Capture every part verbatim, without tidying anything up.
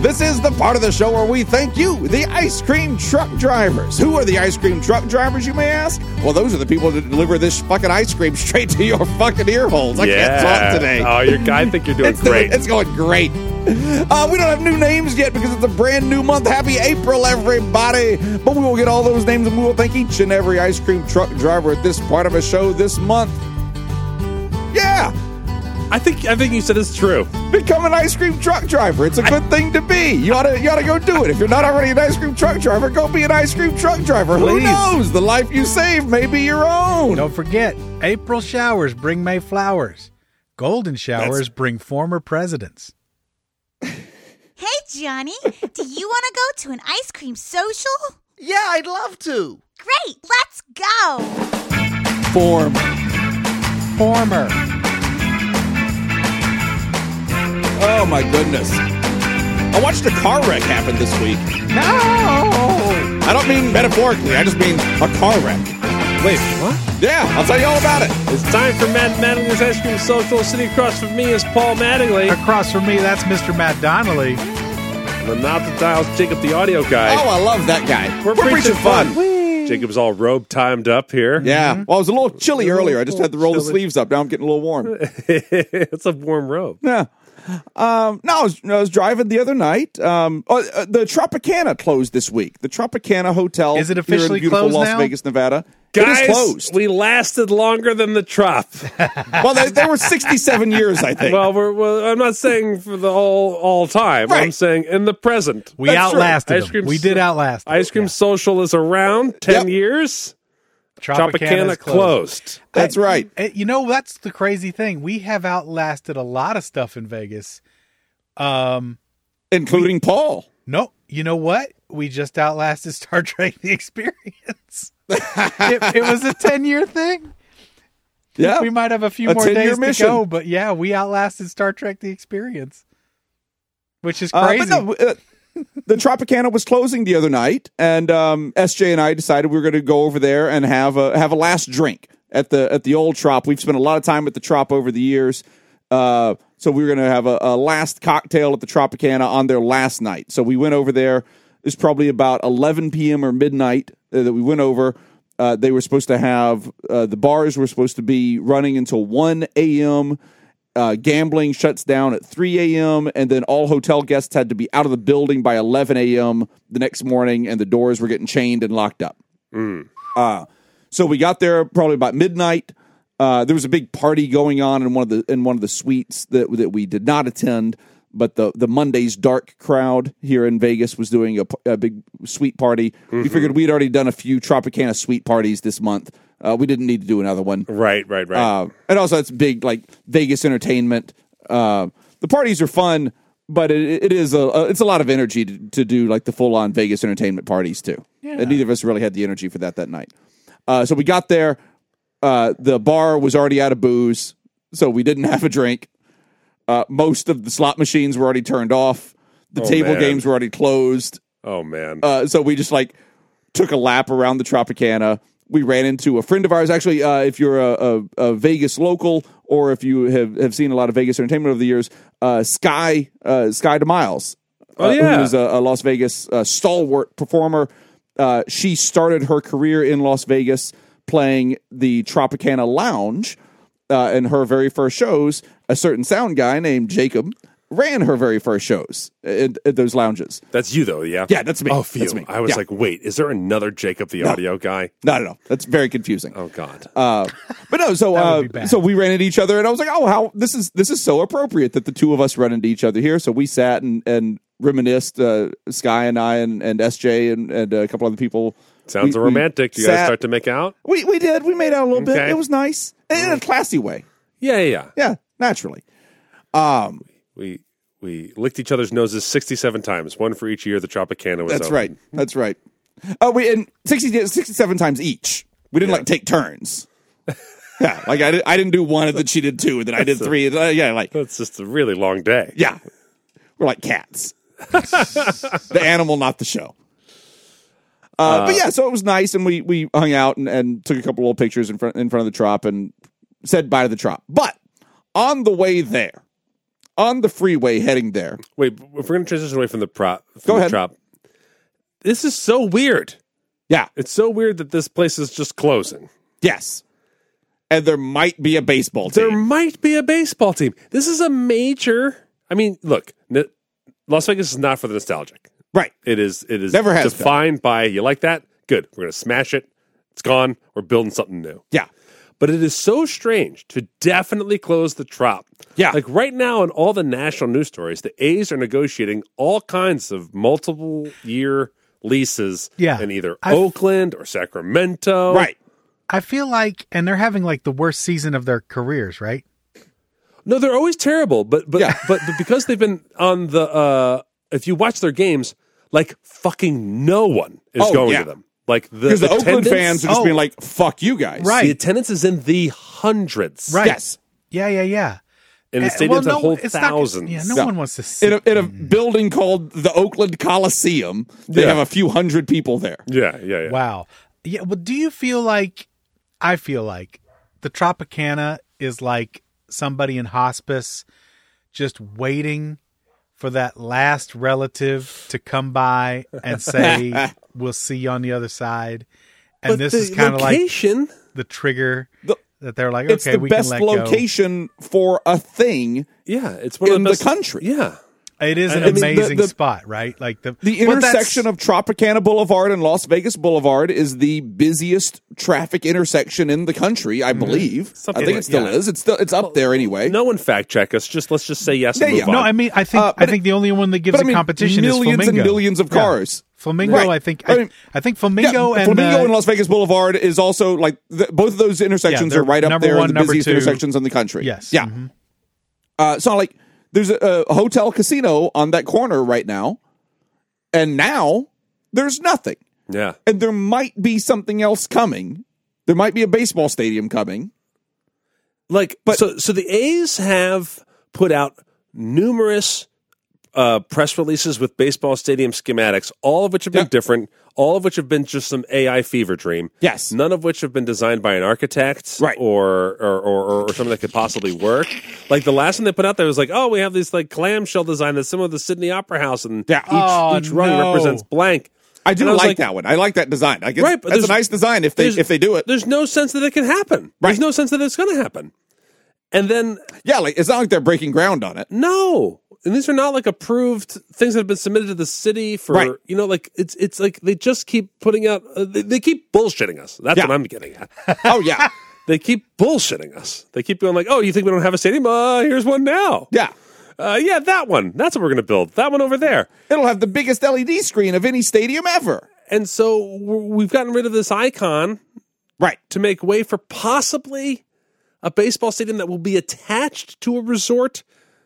This is the part of the show where we thank you, the ice cream truck drivers. Who are the ice cream truck drivers, you may ask? Well, those are the people that deliver this fucking ice cream straight to your fucking ear holes. I yeah. can't talk today. Oh, you're, I think you're doing it's great. Doing, it's going great. Uh, we don't have new names yet because it's a brand new month. Happy April, everybody. But we will get all those names and we will thank each and every ice cream truck driver at this part of a show this month. Yeah. I think I think you said it's true. Become an ice cream truck driver. It's a good I, thing to be. You ought to you ought to go do it. If you're not already an ice cream truck driver, go be an ice cream truck driver. Please. Who knows? The life you save may be your own. Don't forget, April showers bring May flowers. Golden showers That's... bring former presidents. Hey, Johnny, do you want to go to an ice cream social? Yeah, I'd love to. Great, let's go. Former. Former. Oh, my goodness. I watched a car wreck happen this week. No! I don't mean metaphorically. I just mean a car wreck. Wait, what? Yeah, I'll tell you all about it. It's time for Matt Mattingly's Ice Cream Social. Sitting across from me is Paul Mattingly. Across from me, that's Mister Matt Donnelly. The Not the Dials, Jacob the audio guy. Oh, I love that guy. We're, We're preaching, preaching fun. fun. Jacob's all robe timed up here. Yeah. Well, it was a little chilly earlier. I just had to roll chilly. the sleeves up. Now I'm getting a little warm. It's a warm robe. Yeah. Um, no, I was, I was driving the other night. Um, oh, uh, the Tropicana closed this week. The Tropicana Hotel. Is it officially here in beautiful closed Las now? Vegas, Nevada. Guys, it is closed. We lasted longer than the Trop. Well, they, they were sixty-seven years, I think. Well, we're, well, I'm not saying for the whole all time. Right. I'm saying in the present. We That's outlasted them. Cream, we did outlast them. Ice Cream yeah. Social is around ten yep. years. Tropicana closed. closed. That's right. I, you know, that's the crazy thing. We have outlasted a lot of stuff in Vegas. Um, Including we, Paul. No, you know what? We just outlasted Star Trek The Experience. it, it was a ten-year thing. Yeah. We might have a few a more days mission. to go, but yeah, we outlasted Star Trek The Experience, which is crazy. Uh, but no, uh, the Tropicana was closing the other night, and um, S J and I decided we were going to go over there and have a have a last drink at the at the old Trop. We've spent a lot of time at the Trop over the years. Uh, so we were going to have a, a last cocktail at the Tropicana on their last night. So we went over there. It was probably about eleven p.m. or midnight uh, that we went over. Uh, they were supposed to have, uh, the bars were supposed to be running until one a.m. Uh, gambling shuts down at three a.m. And then all hotel guests had to be out of the building by eleven a.m. the next morning, and the doors were getting chained and locked up. Mm. Uh, so we got there probably about midnight. Uh, there was a big party going on in one of the in one of the suites that that we did not attend, but the the Monday's Dark crowd here in Vegas was doing a, a big suite party. Mm-hmm. We figured we'd already done a few Tropicana suite parties this month. Uh, we didn't need to do another one. Right, right, right. Uh, and also, it's big like Vegas entertainment. Uh, the parties are fun, but it, it is a, a it's a lot of energy to, to do like the full on Vegas entertainment parties too. Yeah. And neither of us really had the energy for that that night. Uh, so we got there. Uh, the bar was already out of booze, so we didn't have a drink. Uh, most of the slot machines were already turned off. The oh, table man. games were already closed. Oh, man. Uh, so we just, like, took a lap around the Tropicana. We ran into a friend of ours. Actually, uh, if you're a, a, a Vegas local or if you have, have seen a lot of Vegas entertainment over the years, uh, Sky uh, Sky DeMiles, oh, uh, yeah. who is a, a Las Vegas uh, stalwart performer. Uh, she started her career in Las Vegas playing the Tropicana Lounge. Uh, in her very first shows, a certain sound guy named Jacob ran her very first shows at, at those lounges. That's you, though, yeah? Yeah, that's me. Oh, phew. That's me. I was yeah. like, wait, is there another Jacob the no. audio guy? No, no, no. That's very confusing. Oh, God. Uh, but no, so uh, so we ran into each other, and I was like, oh, how this is this is so appropriate that the two of us run into each other here. So we sat and, and reminisced, uh, Sky and I and, and S J and, and a couple other people. Sounds we, romantic. You sat, guys start to make out? We we did. We made out a little okay. bit. It was nice. In a classy way. Yeah, yeah, yeah. Yeah, naturally. Um, we we licked each other's noses sixty-seven times, one for each year the Tropicana was That's open. right. That's right. Oh, we and sixty, sixty-seven times each. We didn't, yeah. like, take turns. Yeah, like, I, did, I didn't do one, and then she did two, and then I did three. And, uh, yeah, like. That's just a really long day. Yeah. We're like cats. The animal, not the show. Uh, uh, but yeah, so it was nice, and we, we hung out and, and took a couple little pictures in front in front of the Trop and said bye to the Trop. But on the way there, on the freeway heading there. Wait, if we're going to transition away from the prop, from Go the ahead. Trop, this is so weird. Yeah. It's so weird that this place is just closing. Yes. And there might be a baseball team. There might be a baseball team. This is a major. I mean, look, n- Las Vegas is not for the nostalgic. Right. It is. It is Never has defined by you like that. Good. We're going to smash it. It's gone. We're building something new. Yeah. But it is so strange to definitely close the Trop. Yeah. Like right now in all the national news stories, the A's are negotiating all kinds of multiple year leases Yeah. in either I've- Oakland or Sacramento. Right. I feel like, and they're having like the worst season of their careers, right? No, they're always terrible, but but Yeah. but, but because they've been on the uh if you watch their games, like fucking no one is Oh, going yeah. to them. Like the Because the Oakland attendance- fans are just Oh. being like, fuck you guys. Right. the attendance is in the hundreds. Right. Yes. Yeah, yeah, yeah. And the Uh, stadiums well, that no, hold it's not- thousands. yeah, no Yeah. one wants to see. In a, in a building called the Oakland Coliseum, they Yeah. have a few hundred people there. Yeah, yeah, yeah. Wow. Yeah. Well, do you feel like, I feel like the Tropicana is like somebody in hospice just waiting for that last relative to come by and say, we'll see you on the other side. And But this the is kind of like location, the trigger The- that they're like, It's okay, the we best can let location for a thing. yeah, it's one of in the, the best, country. Yeah. go. It is an I mean, the- amazing the- spot, right? Like the The but that's- intersection of Tropicana Boulevard and Las Vegas Boulevard is the busiest traffic intersection in the country, I believe. Something I think like- it still yeah. is. It's still it's up there anyway. No one fact check us. Just let's just say yes Yeah, and move yeah. on. No, I mean, I think Uh, I but think the only one that gives but I a mean, competition millions is and Flamingo. millions of Yeah. cars. Flamingo, Right. I think. I I, mean, I think Flamingo yeah, and Flamingo uh, and Las Vegas Boulevard is also like the, both of those intersections they're are right up number there one, in the number busiest two. intersections in the country. Yes. Yeah. Mhm. Uh, so like there's a, a hotel casino on that corner right now, and now there's nothing. yeah. And there might be something else coming. There might be a baseball stadium coming. Like, But- so, so the A's have put out numerous uh, press releases with baseball stadium schematics, all of which have been Yeah. different, all of which have been just some A I fever dream. Yes. None of which have been designed by an architect Right. or, or, or, or something that could possibly work. Like the last one they put out there was like, oh, we have this like clamshell design that's similar to the Sydney Opera House, and Yeah. each, Oh, each rung no. represents blank. I do And I was like, like- that one. I like that design. I guess Right, but that's a there's- nice design if they there's- if they do it. There's no sense that it can happen. Right. There's no sense that it's going to happen. And then Yeah, like it's not like they're breaking ground on it. no, and these are not like approved things that have been submitted to the city for Right. you know, like it's it's like they just keep putting out. Uh, they, they keep bullshitting us. That's Yeah. what I'm getting at. Oh yeah, They keep bullshitting us. They keep going like, oh, you think we don't have a stadium? Uh, here's one now. yeah. Uh, yeah, that one. That's what we're going to build. That one over there. It'll have the biggest L E D screen of any stadium ever. And so we're, we've gotten rid of this icon Right. to make way for possibly a baseball stadium that will be attached to a resort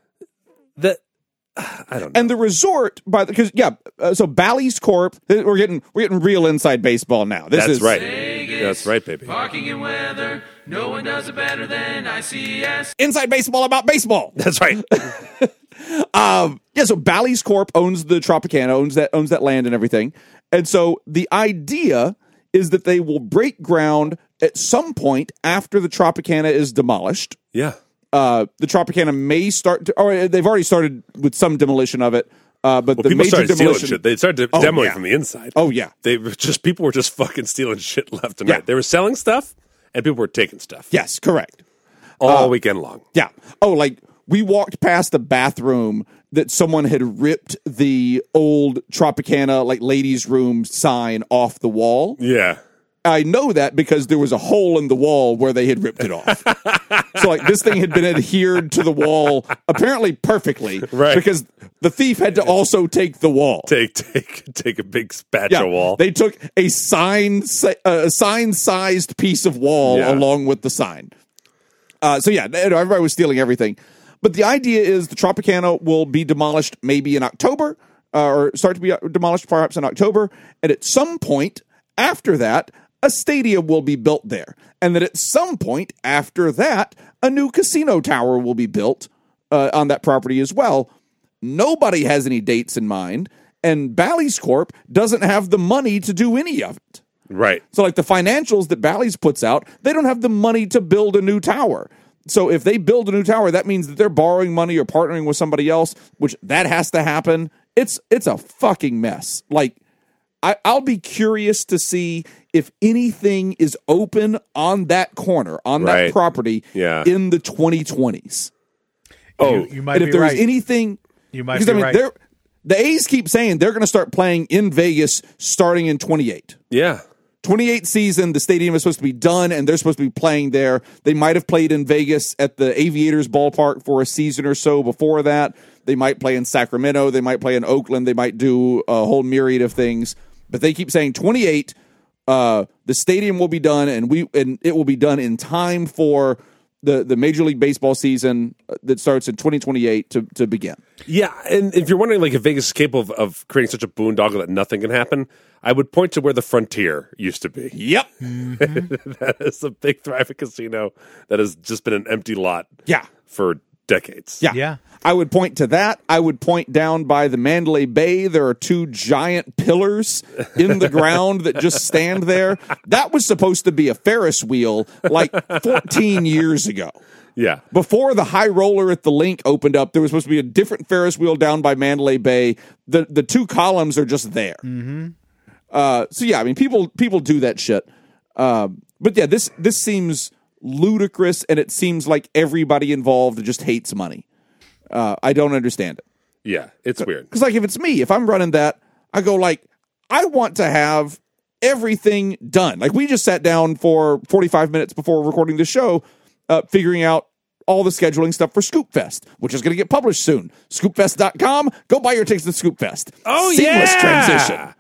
that I don't know. And the resort, by the because yeah, uh, so Bally's Corp. We're getting we're getting real inside baseball now. This That's is right. That's right, baby. Parking and weather, no one does it better than I C S. Inside baseball about baseball. That's right. Um, yeah, so Bally's Corp owns the Tropicana, owns that owns that land and everything. And so the idea is that they will break ground at some point after the Tropicana is demolished. Yeah. Uh, the Tropicana may start to, or they've already started with some demolition of it. Uh, but Well, the people major started stealing demolition. shit. They started Oh, demoing yeah. from the inside. Oh yeah, They were just people were just fucking stealing shit left and Yeah. right. They were selling stuff, and people were taking stuff yes, correct. all weekend long. Yeah. Oh, like we walked past the bathroom that someone had ripped the old Tropicana like ladies' room sign off the wall. Yeah, I know that because there was a hole in the wall where they had ripped it off. So like this thing had been adhered to the wall apparently perfectly, Right. Because the thief had to also take the wall. take take take a big spatula wall. They took a sign si- uh, a sign sized piece of wall Yeah. along with the sign. Uh, so yeah, everybody was stealing everything. But the idea is the Tropicana will be demolished maybe in October, uh, or start to be demolished perhaps in October, and at some point after that, a stadium will be built there, and that at some point after that, a new casino tower will be built uh, on that property as well. Nobody has any dates in mind, and Bally's Corp doesn't have the money to do any of it. right. So, like the financials that Bally's puts out, they don't have the money to build a new tower. So if they build a new tower, that means that they're borrowing money or partnering with somebody else, which that has to happen. It's it's a fucking mess. Like, I, I'll be curious to see if anything is open on that corner, on Right. that property Yeah. in the twenty twenties. Oh, you, you might And be if there's right. anything... you might Because, be I mean, right. they're, the A's keep saying they're going to start playing in Vegas starting in twenty-eight. yeah. twenty-eight season, the stadium is supposed to be done, and they're supposed to be playing there. They might have played in Vegas at the Aviators ballpark for a season or so before that. They might play in Sacramento. They might play in Oakland. They might do a whole myriad of things. But they keep saying twenty-eight, uh, the stadium will be done, and we and it will be done in time for the, the Major League Baseball season that starts in twenty twenty-eight to, to begin. Yeah, and if you're wondering, like, if Vegas is capable of, of creating such a boondoggle that nothing can happen, I would point to where the Frontier used to be. Yep. That is a big thriving casino that has just been an empty lot Yeah. for decades. Yeah. Yeah. I would point to that. I would point down by the Mandalay Bay. There are two giant pillars in the ground that just stand there. That was supposed to be a Ferris wheel like fourteen years ago. Yeah. Before the high roller at the link opened up, there was supposed to be a different Ferris wheel down by Mandalay Bay. The the two columns are just there. Mm-hmm. Uh, so yeah, I mean, people people do that shit. Um, but yeah, this this seems ludicrous, and it seems like everybody involved just hates money. Uh, I don't understand it. Yeah, it's weird. Because, like, if it's me, if I'm running that, I go, like, I want to have everything done. Like, we just sat down for forty-five minutes before recording the show, uh, figuring out all the scheduling stuff for Scoop Fest, which is going to get published soon. scoop fest dot com. Go buy your tickets to Scoop Fest. Oh, Seamless yeah! transition.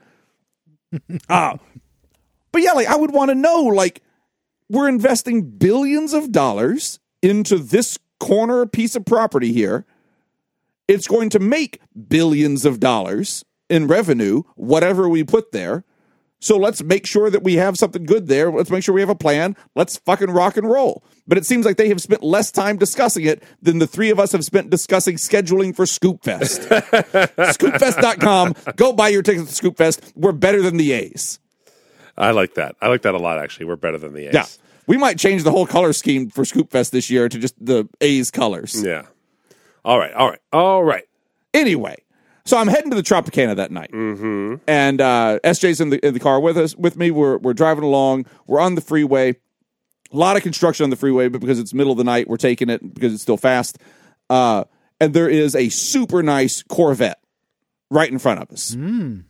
uh, but, yeah, like, I would want to know, like, we're investing billions of dollars into this corner piece of property here. It's going to make billions of dollars in revenue, whatever we put there. So let's make sure that we have something good there. Let's make sure we have a plan. Let's fucking rock and roll. But it seems like they have spent less time discussing it than the three of us have spent discussing scheduling for Scoop Fest. scoop fest dot com. Go buy your tickets to Scoop Fest. We're better than the A's. I like that. I like that a lot, actually. We're better than the A's. Yeah. We might change the whole color scheme for Scoop Fest this year to just the A's colors. Yeah. All right. All right. All right. Anyway, so I'm heading to the Tropicana that night, mm-hmm. and uh, S J's in the in the car with us with me. We're we're driving along. We're on the freeway. A lot of construction on the freeway, but because it's middle of the night, we're taking it because it's still fast. Uh, and there is a super nice Corvette right in front of us. Mm.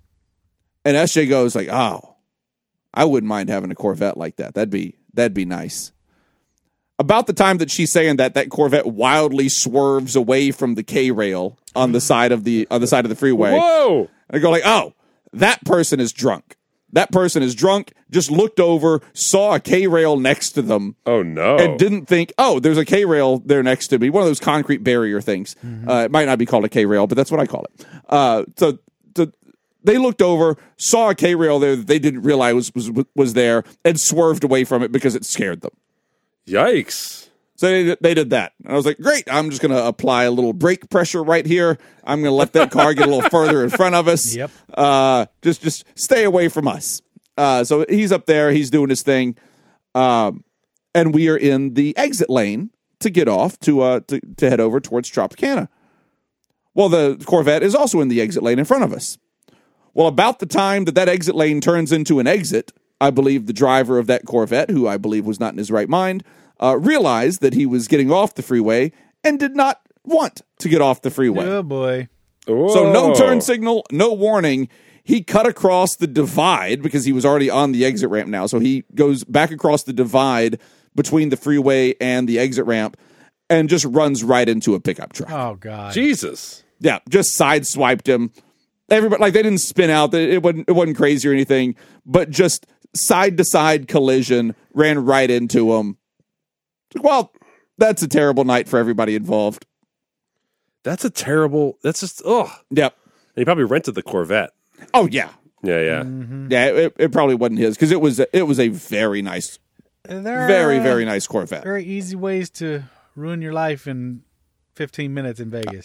And S J goes like, "Oh, I wouldn't mind having a Corvette like that. That'd be that'd be nice." About the time that she's saying that, that Corvette wildly swerves away from the K-rail on the side of the on the side of the freeway. Whoa! And I go like, "Oh, that person is drunk. That person is drunk, just looked over, saw a K-rail next to them, Oh, no. and didn't think, oh, there's a K-rail there next to me." One of those concrete barrier things. Mm-hmm. Uh, it might not be called a K-rail, but that's what I call it. Uh, so, so they looked over, saw a K-rail there that they didn't realize was, was, was there, and swerved away from it because it scared them. Yikes. So they, they did that. And I was like, great, I'm just going to apply a little brake pressure right here. I'm going to let that car get a little further in front of us. Yep. Uh, just just stay away from us. Uh, so he's up there. He's doing his thing. Um, and we are in the exit lane to get off to, uh, to, to head over towards Tropicana. Well, the Corvette is also in the exit lane in front of us. Well, about the time that that exit lane turns into an exit, I believe the driver of that Corvette, who I believe was not in his right mind, uh, realized that he was getting off the freeway and did not want to get off the freeway. Oh, boy. So no Whoa. turn signal, no warning. He cut across the divide because he was already on the exit ramp now. So he goes back across the divide between the freeway and the exit ramp and just runs right into a pickup truck. Oh, God. Jesus. Yeah, just sideswiped him. Everybody, like, they didn't spin out. It wasn't, it wasn't crazy or anything, but just side-to-side collision, ran right into him. Well, that's a terrible night for everybody involved. That's a terrible... That's just... Ugh. Yep. And he probably rented the Corvette. Oh, yeah. Yeah, yeah. Mm-hmm. Yeah, it, it probably wasn't his, because it was, it was a very nice, There very, are, uh, very nice Corvette. Very easy ways to ruin your life in fifteen minutes in Vegas.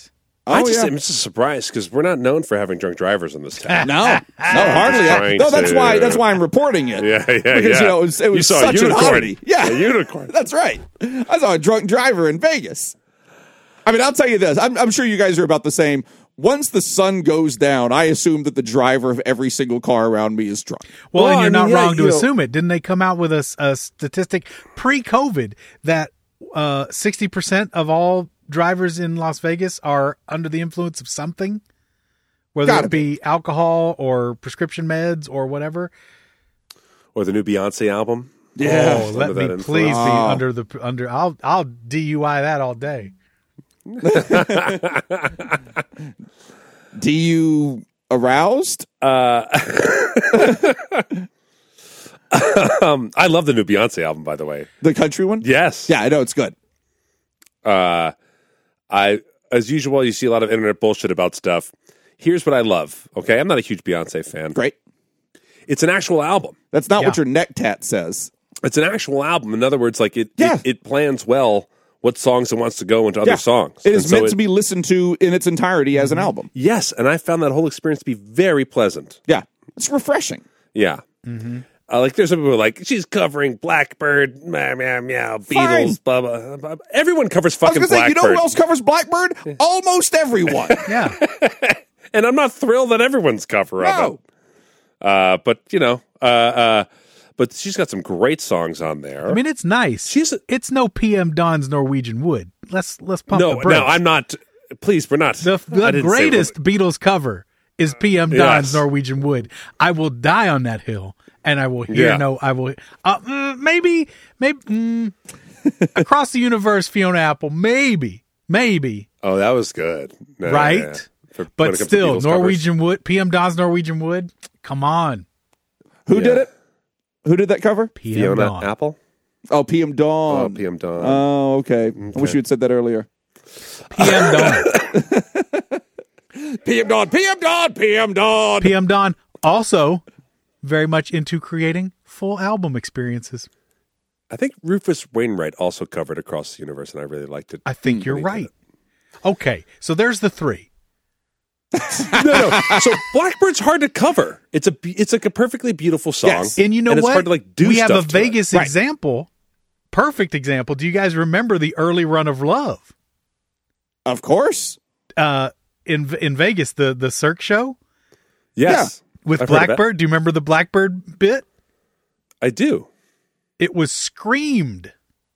I just yeah. am just surprised because we're not known for having drunk drivers in this town. No, no, hardly. Trying No, that's to- why. That's why I'm reporting it. Yeah, yeah, because yeah. you know it was, it was You saw a such an unicorn. oddity. Yeah, A unicorn. That's right. I saw a drunk driver in Vegas. I mean, I'll tell you this. I'm, I'm sure you guys are about the same. Once the sun goes down, I assume that the driver of every single car around me is drunk. Well, Well, and you're I not mean, yeah, wrong to you know- assume it. Didn't they come out with a, s- a statistic pre-COVID that uh, sixty percent of all drivers in Las Vegas are under the influence of something? Whether Gotta it be alcohol or prescription meds or whatever. Or the new Beyonce album. Yeah. Oh, let Under me that please be influence. Oh. under the under. I'll I'll D U I that all day. Do you aroused? Um, I love the new Beyonce album, by the way. The country one? Yes. Yeah, I know it's good. Uh, I, as usual, you see a lot of internet bullshit about stuff. Here's what I love. Okay, I'm not a huge Beyonce fan. Great. It's an actual album. That's not Yeah. what your neck tat says. It's an actual album. In other words, like it, Yeah. it, it plans well what songs it wants to go into other Yeah. songs. It is And so meant it- to be listened to in its entirety as an album. Yes, and I found that whole experience to be very pleasant. Yeah, it's refreshing. Yeah. Mm-hmm. Uh, like there's some people who are like, she's covering Blackbird, meow, meow, meow, Fine. Beatles, blah, blah, blah. Everyone covers I was fucking going to say, you Blackbird. know who else covers Blackbird? Almost everyone. Yeah. And I'm not thrilled that everyone's cover of No. it. Uh, but, you know, uh, uh, but she's got some great songs on there. I mean, it's nice. She's a- it's no P M Dawn's Norwegian Wood. Let's let's pump no, the brakes. no, I'm not. Please, we're not. The, I the didn't say greatest Beatles cover is P M Yes. Dawn's Norwegian Wood. I will die on that hill, and I will hear Yeah. no. I will. Uh, mm, maybe, maybe mm, Across the Universe, Fiona Apple. Maybe, maybe, Oh, that was good. No, right? yeah. For- when it But comes to still, Beatles Norwegian Wood. P M Dawn's Norwegian Wood. Come on, Who Yeah. did it? Who did that cover? P covers. M Fiona Dawn. Apple? Oh, P M Dawn. Oh, P M Dawn. Oh, okay. I wish you had said that earlier. P M Dawn. P M Dawn, P M Dawn, P M Dawn. P M Dawn also very much into creating full album experiences. I think Rufus Wainwright also covered Across the Universe, and I really liked it. I think you're when he did right. Okay, so there's the three. no, no. So Blackbird's hard to cover. It's a be- it's like a perfectly beautiful song. Yes. And you know it's what? hard to like do we have a stuff to it. Vegas Right. example, perfect example. Do you guys remember the early run of Love Of course. uh, in in Vegas, the the Cirque show Yes. with I've heard of that. Blackbird? Do you remember the Blackbird bit? I do. It was screamed.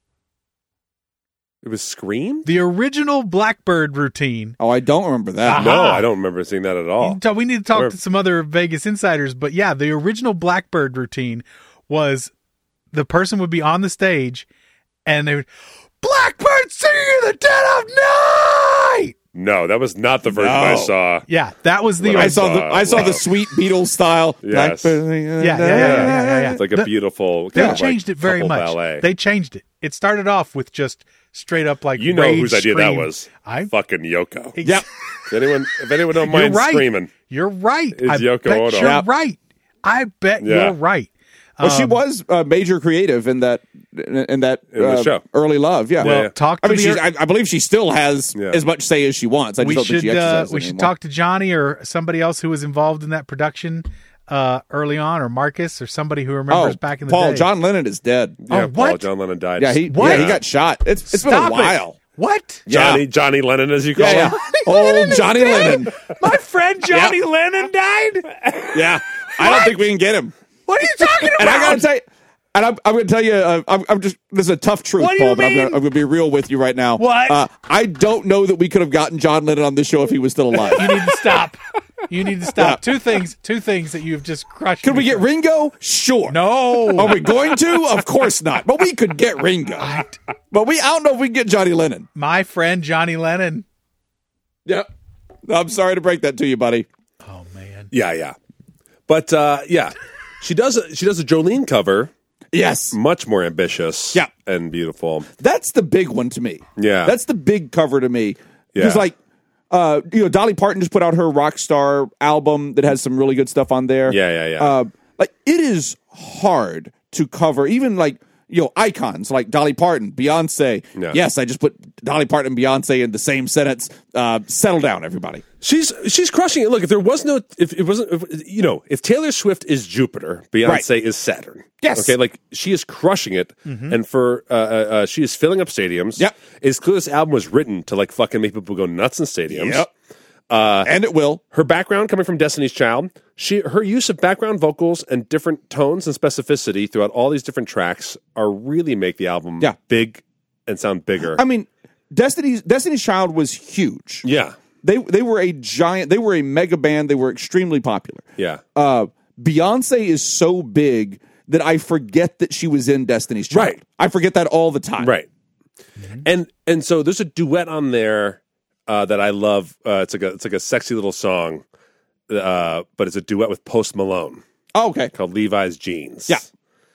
It was Scream? The original Blackbird routine. Oh, I don't remember that. No, Aha. I don't remember seeing that at You all. can tell- We need to talk Where- to some other Vegas insiders, but yeah, the original Blackbird routine was the person would be on the stage and they would, Blackbird singing in the dead of night. No, that was not the version No. I saw. Yeah, that was the When I old- saw the I saw Wow. the sweet Beatles style. Yes. Yeah, yeah, yeah, yeah, yeah, yeah. It's like a The- beautiful. They kind of changed like it very couple much. Ballet. They changed it. It started off with just straight up like you know rage whose idea scream. that was? I Fucking Yoko. Yep. If anyone, if anyone don't You're mind right. screaming, You're right. It's I Yoko bet Ono. you're Yep. right. I bet Yeah. you're right. Well, she Um, was a major creative in that in that In the uh, show. early Love. Yeah. Well, yeah. talk to I mean, the she's, I, I believe she still has Yeah. as much say as she wants. I just we don't think should she uh, exercises we it should anymore. talk to Johnny or somebody else who was involved in that production uh, early on, or Marcus or somebody who remembers Oh, back in the Paul, day. John Lennon is dead. yeah, Oh, Paul what? John Lennon died. Yeah, he What? yeah, he got shot. It's it's Stop been a while. it. What? Yeah. Johnny Johnny Lennon, as you call Yeah, him. yeah. Old Johnny Lennon. My friend Johnny Lennon died. Yeah, I don't think we can get him. What are you talking about? And I gotta tell you, and I'm, I'm gonna tell you, uh, I'm, I'm just this is a tough truth, What do you Paul, but I'm mean? gonna, I'm gonna be real with you right now. What? Uh, I don't know that we could have gotten John Lennon on this show if he was still alive. You need to stop. You need to stop. Two things. Two things that you've just crushed. Could we me get for. Ringo? Sure. No. Are we going to? Of course not. But we could get Ringo. But we I don't know if we can get Johnny Lennon. My friend Johnny Lennon. Yep. I'm sorry to break that to you, buddy. Oh man. Yeah, yeah. But uh, yeah, she does. A, she does a Jolene cover, Yes. much more ambitious. Yeah. and beautiful. That's the big one to me. Yeah. That's the big cover to me. Because Yeah. like uh, you know, Dolly Parton just put out her Rockstar album that has some really good stuff on there. Yeah, yeah, yeah. Uh, like it is hard to cover, even like you know, icons like Dolly Parton, Beyonce. Yeah. Yes, I just put Dolly Parton and Beyonce in the same sentence. Uh, settle down, everybody. She's she's crushing it. Look, if there was no, if it wasn't, if, you know, if Taylor Swift is Jupiter, Beyonce Right. is Saturn. Yes. Okay, like she is crushing it, and for uh, uh, uh, she is filling up stadiums. Yep. It's clear this album was written to like fucking make people go nuts in stadiums. Yep. Uh, and it will. Her background coming from Destiny's Child, she her use of background vocals and different tones and specificity throughout all these different tracks are really make the album Yeah. big and sound bigger. I mean, Destiny's Destiny's Child was huge. yeah, They they were a giant. They were a mega band. They were extremely popular. yeah. Uh, Beyonce is so big that I forget that she was in Destiny's Child. Right. I forget that all the time. Right. And and so there's a duet on there uh, that I love. Uh, it's like a it's like a sexy little song, uh, but it's a duet with Post Malone Oh, okay. called Levi's Jeans. Yeah.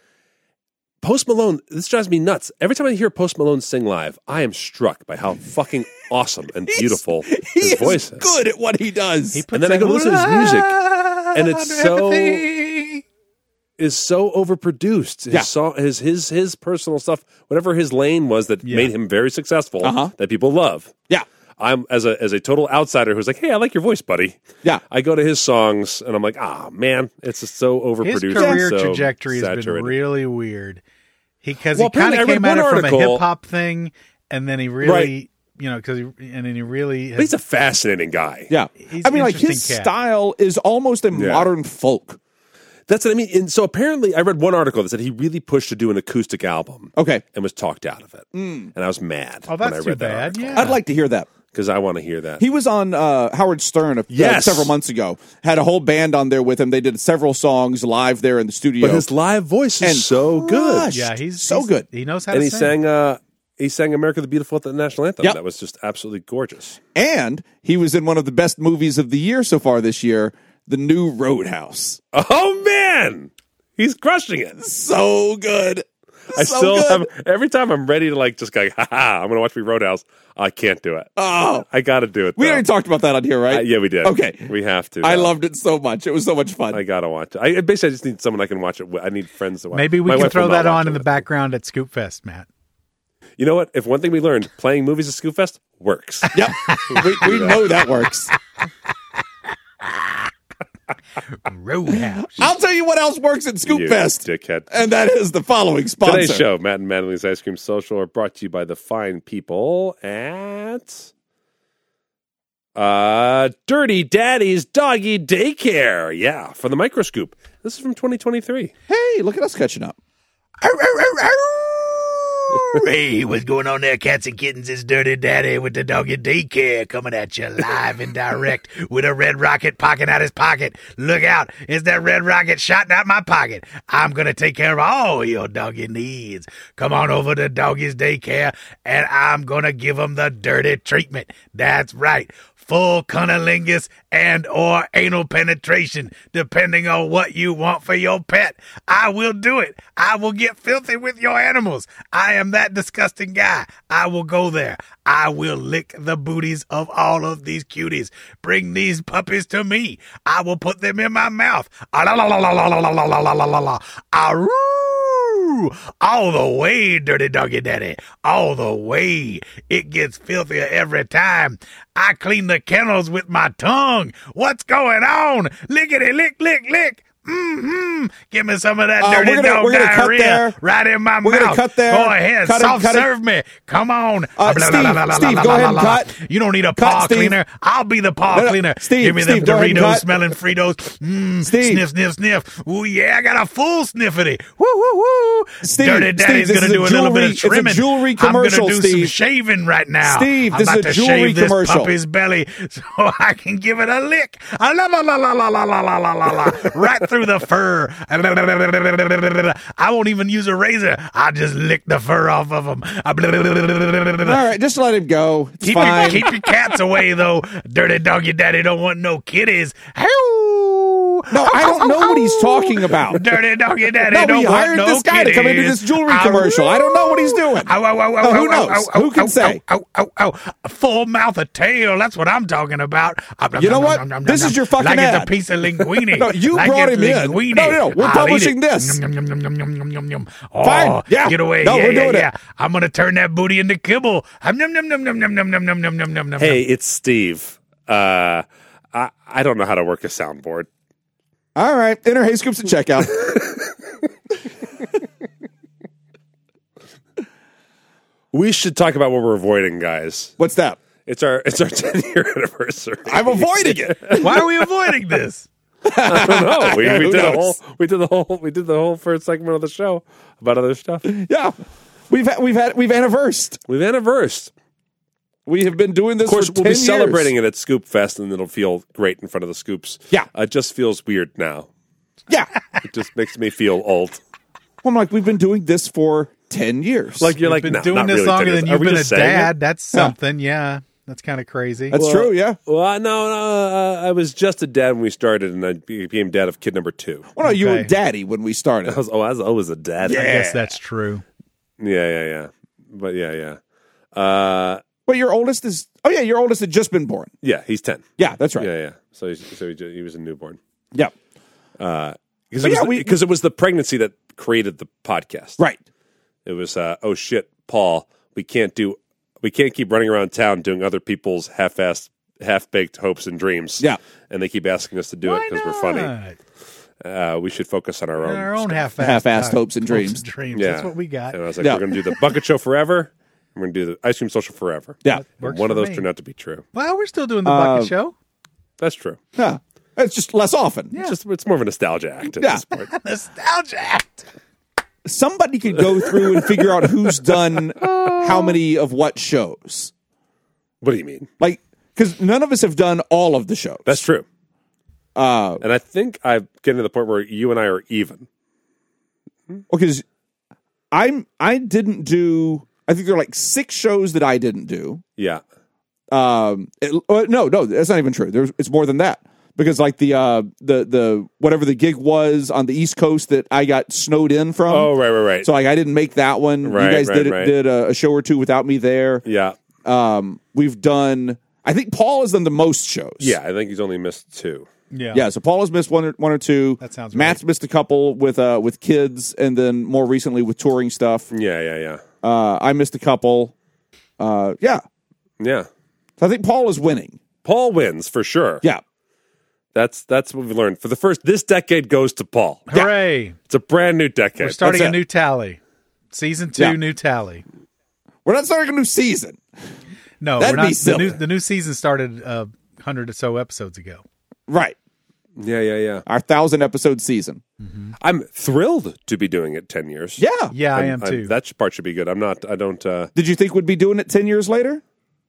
Post Malone, this drives me nuts. Every time I hear Post Malone sing live, I am struck by how fucking awesome and beautiful He his is voice is. good at what he does. He And then I go listen to his music, and it's Under so everything. is so overproduced. His Yeah. song, his his his personal stuff, whatever his lane was that Yeah. made him very successful, Uh-huh. that people love. yeah. I'm as a as a total outsider who's like, hey, I like your voice, buddy. Yeah. I go to his songs and I'm like, ah, man, it's just so overproduced. His and career so trajectory has been saturated. really weird. Because Well, he kind apparently I of read came at one it from a article- hip hop thing, and then he really, Right. you know, because and then he really. But he's a fascinating guy. Yeah. He's I mean, an like his interesting cat. style is almost a Yeah. modern folk. That's what I mean. And so apparently, I read one article that said he really pushed to do an acoustic album. Okay. And was talked out of it. And I was mad. Oh, that's when I too read that bad. article. Yeah. I'd like to hear that. Because I want to hear that. He was on uh, Howard Stern a, uh, Yes. several months ago. Had a whole band on there with him. They did several songs live there in the studio. but his live voice is And so good. crushed. Yeah, he's so he's- good. He knows how And to he sing. sang uh he sang America the Beautiful at the national anthem. Yep. That was just absolutely gorgeous. And he was in one of the best movies of the year so far this year, The New Roadhouse. Oh man! He's crushing it. So good. I So still good. have every time I'm ready to like just go, ha ha, I'm gonna watch me Roadhouse. I can't do it. Oh, I gotta do it. we though. already talked about that on here, right? Uh, yeah, we did. Okay. We have to. I though. loved it so much. It was so much fun. I gotta watch it. I basically I just need someone I can watch it with. I need friends to watch. Maybe we My can wife throw will not that watch on it in the with me. background at Scoop Fest, Matt. You know what? If one thing we learned, playing movies at Scoopfest works. Yep. we we know that works. Roadhouse. I'll tell you what else works at Scoop You Fest. dickhead. And that is the following sponsor. Today's show, Matt and Madeline's Ice Cream Social, are brought to you by the fine people at uh, Dirty Daddy's Doggy Daycare. Yeah, for the Microscoop. This is from twenty twenty-three. Hey, look at us catching up. Hey, what's going on there, cats and kittens? It's Dirty Daddy with the Doggy Daycare coming at you live and direct with a red rocket poking out his pocket. Look out, it's that red rocket shot out my pocket. I'm going to take care of all your doggy needs. Come on over to Doggy's Daycare and I'm going to give them the dirty treatment. That's right. Full cunnilingus and or anal penetration, depending on what you want for your pet. I will do it. I will get filthy with your animals. I am that disgusting guy. I will go there. I will lick the booties of all of these cuties. Bring these puppies to me. I will put them in my mouth. Ah, la, la, la, la, la, la, la, la, la, la, la, la. Aroo! All the way, Dirty Doggy Daddy. All the way. It gets filthier every time. I clean the kennels with my tongue. What's going on? Lickety, lick, lick, lick. Mm-hmm. Give me some of that Uh, dirty we're gonna- dog we're gonna cut diarrhea there. right in my We're mouth. gonna cut there. Go ahead. Cut it, Soft cut it. serve me. Come on. Uh, Blah, Steve, blah, blah, blah, Steve, blah, go blah, ahead and blah, blah. cut. You don't need a Cut, paw Steve. cleaner. I'll be the paw No, no, cleaner. Steve, Give me Steve, them go ahead and Doritos cut. smelling Fritos. Mm, Steve. Sniff, sniff, sniff. Ooh, yeah, I got a full sniffity. Woo, woo, woo. Steve, Dirty Steve, Daddy's this going is to do a a little bit jewelry- of it's a trimming. jewelry I'm commercial, going to do some Steve. shaving right now. Steve, I'm this is about a to jewelry shave this commercial. puppy's belly so I can give it a lick. Ah, la, la, la, la, la, la, la, la, la, la, la. Right through the fur. I won't even use a razor. I just lick the fur off of them. All right, just let him go. It's Keep, fine. your, keep your cats away, though. Dirty Doggy Daddy don't want no kitties. Hoo! No, I don't know what he's talking about. Dirty doggy daddy. No, don't we want hired no this guy to come into kitties. this jewelry Ow. commercial. I don't know what he's doing. Ow, ow, ow, ow, Oh, who ow, knows? ow, Who can ow, say? Ow, ow, ow, ow. A full mouth of tail. That's what I'm talking about. You know what? This is your fucking like ad. Like it's a piece of linguine. No, you like brought it's him in. linguine. No, no, no. We're I'll publishing eat it. this. Yum, yum, yum, yum, yum, yum, yum, yum. Oh, Fine. Yeah. Get away. No, yeah, we're yeah, doing yeah. it. I'm going to turn that booty into kibble. Yum, yum, yum, yum, yum, yum, yum, yum, yum, yum, yum, yum, yum. Hey, it's Steve. Uh, I I don't know how to work a soundboard. All right. Enter Hey Scoops at checkout. We should talk about what we're avoiding, guys. What's that? It's our it's our ten year anniversary. I'm avoiding it. Why are we avoiding this? I don't know. We, we Who did a knows? whole we did the whole we did the whole first segment of the show about other stuff. Yeah. We've had, we've had we've anniversed. We've anniversed. We have been doing this Of course, for we'll ten be celebrating years. it at Scoop Fest, and it'll feel great in front of the Scoops. Yeah. Uh, it just feels weird now. Yeah. It just makes me feel old. Well, I'm like, we've been doing this for ten years. Like you're You've like been no, doing not this really longer ten years. than Are you've we been a just saying dad. it? That's something. Yeah. That's kind of crazy. That's true, yeah. Well, no, no. Uh, I was just a dad when we started, and I became dad of kid number two. Well, no, you were Okay. daddy when we started. I was, oh, I was always a dad. I guess that's true. Yeah, yeah, yeah. But yeah, yeah. Uh, Well, your oldest is, oh, yeah, your oldest had just been born. yeah, he's ten. Yeah, that's right. Yeah, yeah. So, he's, so he, ju- he was a newborn. Yeah. Because But it, was yeah, the- we- 'cause it was the pregnancy that created the podcast. Right. It was, uh, oh shit, Paul, we can't do, we can't keep running around town doing other people's half-assed, half-baked hopes and dreams. Yeah. And they keep asking us to do it because we're funny. Uh, we should focus on our own. Our own stuff. half-assed, Half-assed hopes and dreams. dreams. Yeah. That's what we got. And I was like, Yeah. we're going to do the bucket show forever. We're going to do the ice cream social forever. Yeah. Works One of for those me. turned out to be true. Well, we're still doing the bucket Uh, show. That's true. Yeah. It's just less often. It's just it's more of a nostalgia act at Yeah. this point. Nostalgia act. Somebody could go through and figure out who's done how many of what shows. What do you mean? Like, because none of us have done all of the shows. That's true. Uh, And I think I'm getting to the point where you and I are even. because I'm I didn't do. I think there are like six shows that I didn't do. Yeah. Um, it, uh, no, no, that's not even true. There's it's more than that because like the uh the the whatever the gig was on the East Coast that I got snowed in from. Oh, right, right, right. So like I didn't make that one. Right, you guys right, did it, right. did a, a show or two without me there. yeah. Um, we've done. I think Paul has done the most shows. Yeah, I think he's only missed two. Yeah. Yeah, so Paul has missed one or, one or two. That sounds Matt's missed a couple with uh with kids, and then more recently with touring stuff. Yeah, yeah, yeah. Uh, I missed a couple. Uh, yeah, Yeah. so I think Paul is winning. Paul wins for sure. Yeah, That's that's what we've learned. For the first this decade goes to Paul. Hooray. It's a brand new decade. We're starting That's a it. new tally. Season two, Yeah. new tally. we're not starting a new season. No, That'd we're not, be the silly. new the new season started a uh, hundred or so episodes ago. Right, Yeah, yeah, yeah. our thousand episode season. I'm thrilled to be doing it ten years. Yeah. Yeah, I I'm- am too. that part should be good. I'm not I don't uh Did you think we'd be doing it ten years later?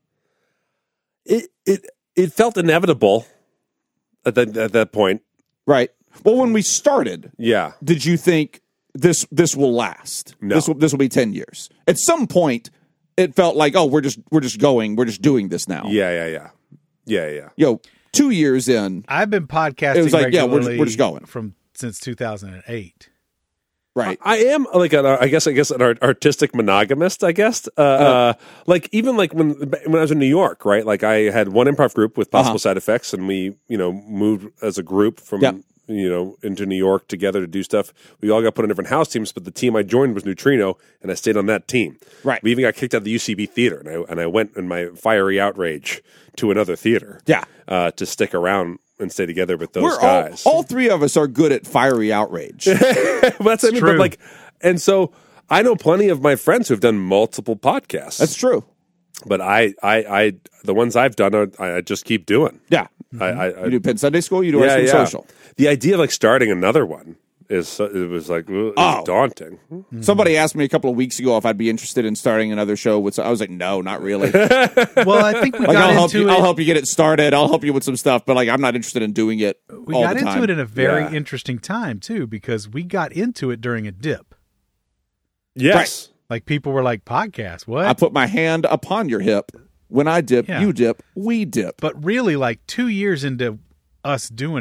it it it felt inevitable at that at that point. Right. Well, when we started, Yeah. did you think this this will last? No. This will this will be ten years. At some point, it felt like, oh, we're just we're just going, we're just doing this now. Yeah, yeah, yeah. Yeah, yeah. Yo, two years in, I've been podcasting It was like, yeah, we're just- regularly we're just going. from since two thousand eight. right? I am like an, I guess I guess an art- artistic monogamist. I guess uh, uh, like even like when when I was in New York, right? Like I had one improv group with Possible Uh-huh. Side Effects, and we you know moved as a group from Yeah. you know into New York together to do stuff. We all got put in different house teams, but the team I joined was Neutrino, and I stayed on that team. Right. We even got kicked out of the U C B theater, and I and I went in my fiery outrage to another theater. Yeah. uh, to stick around and stay together with those We're all, guys. all three of us are good at fiery outrage. Well, that's what I mean. But true. like, and so I know plenty of my friends who have done multiple podcasts. That's true. but I, I, I, the ones I've done, are, I just keep doing. Yeah. I, I, I You do Penn Sunday School, you do yeah, Ice Cream yeah. Social. The idea of like starting another one is it was like it was Oh. daunting. Somebody asked me a couple of weeks ago if I'd be interested in starting another show. With, I was like, no, not really. like, Well, I think we got I'll help into you. it. I'll help you get it started. I'll help you with some stuff, but like, I'm not interested in doing it. we all got the into time. it in a very Yeah. interesting time too, because we got into it during a dip. Yes. Like people were like, "Podcast, what?" I put my hand upon your hip. When I dip, Yeah. you dip. We dip. but really, like two years into us doing it,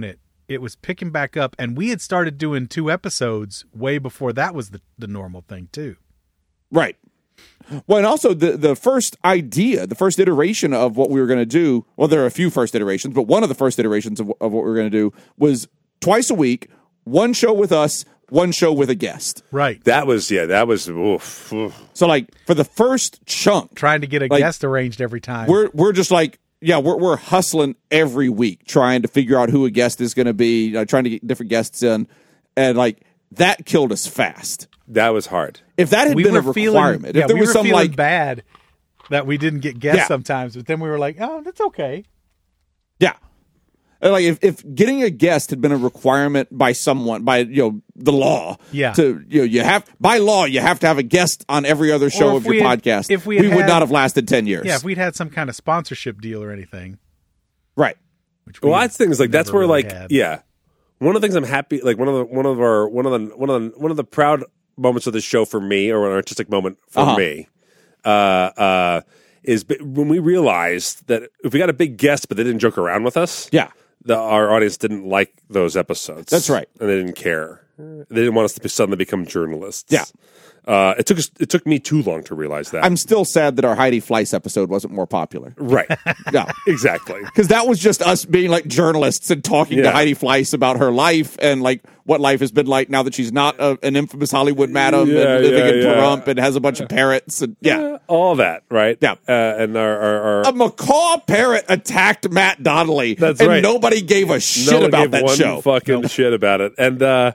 it was picking back up, and we had started doing two episodes way before that was the, the normal thing too. Right. Well, and also the, the first idea, the first iteration of what we were going to do, well, there are a few first iterations, but one of the first iterations of, of what we were going to do was twice a week, one show with us, one show with a guest. Right. That was, yeah, that was, oof, oof. So, like, for the first chunk, Trying to get a like, guest arranged every time. we're we're just like, yeah, we're we're hustling every week trying to figure out who a guest is going to be, you know, trying to get different guests in, and like that killed us fast. That was hard. If that had we been were a feeling, requirement, yeah, if there we was were some feeling like bad that we didn't get guests Yeah. sometimes, but then we were like, oh, that's okay. yeah, And, like if, if getting a guest had been a requirement by someone by you know the law, Yeah. to you know you have by law you have to have a guest on every other show Or of if your we had- podcast. if we had we would had- not have lasted ten years. Yeah, if we'd had some kind of sponsorship deal or anything, right. which we Well, that's things like that's never where really like had. yeah, one of the things I'm happy like one of the one of our one of the one of the one of the proud moments of the show for me, or an artistic moment for Uh-huh. me, uh, uh, is b- when we realized that if we got a big guest but they didn't joke around with us, Yeah. the, our audience didn't like those episodes. That's right. And they didn't care. They didn't want us to be, suddenly become journalists. Yeah. Uh, it took us, it took me too long to realize that. I'm still sad that our Heidi Fleiss episode wasn't more popular. right. Yeah. Exactly. Because that was just us being like journalists and talking to Yeah. Heidi Fleiss about her life and like what life has been like now that she's not a, an infamous Hollywood madam Yeah, and living yeah, in yeah. Pahrump and has a bunch of parrots and yeah. All that, right? Yeah. Uh, and our, our, our A macaw parrot attacked Matt Donnelly. That's and right. nobody gave a shit no one about gave that one show. fucking shit about it. And uh,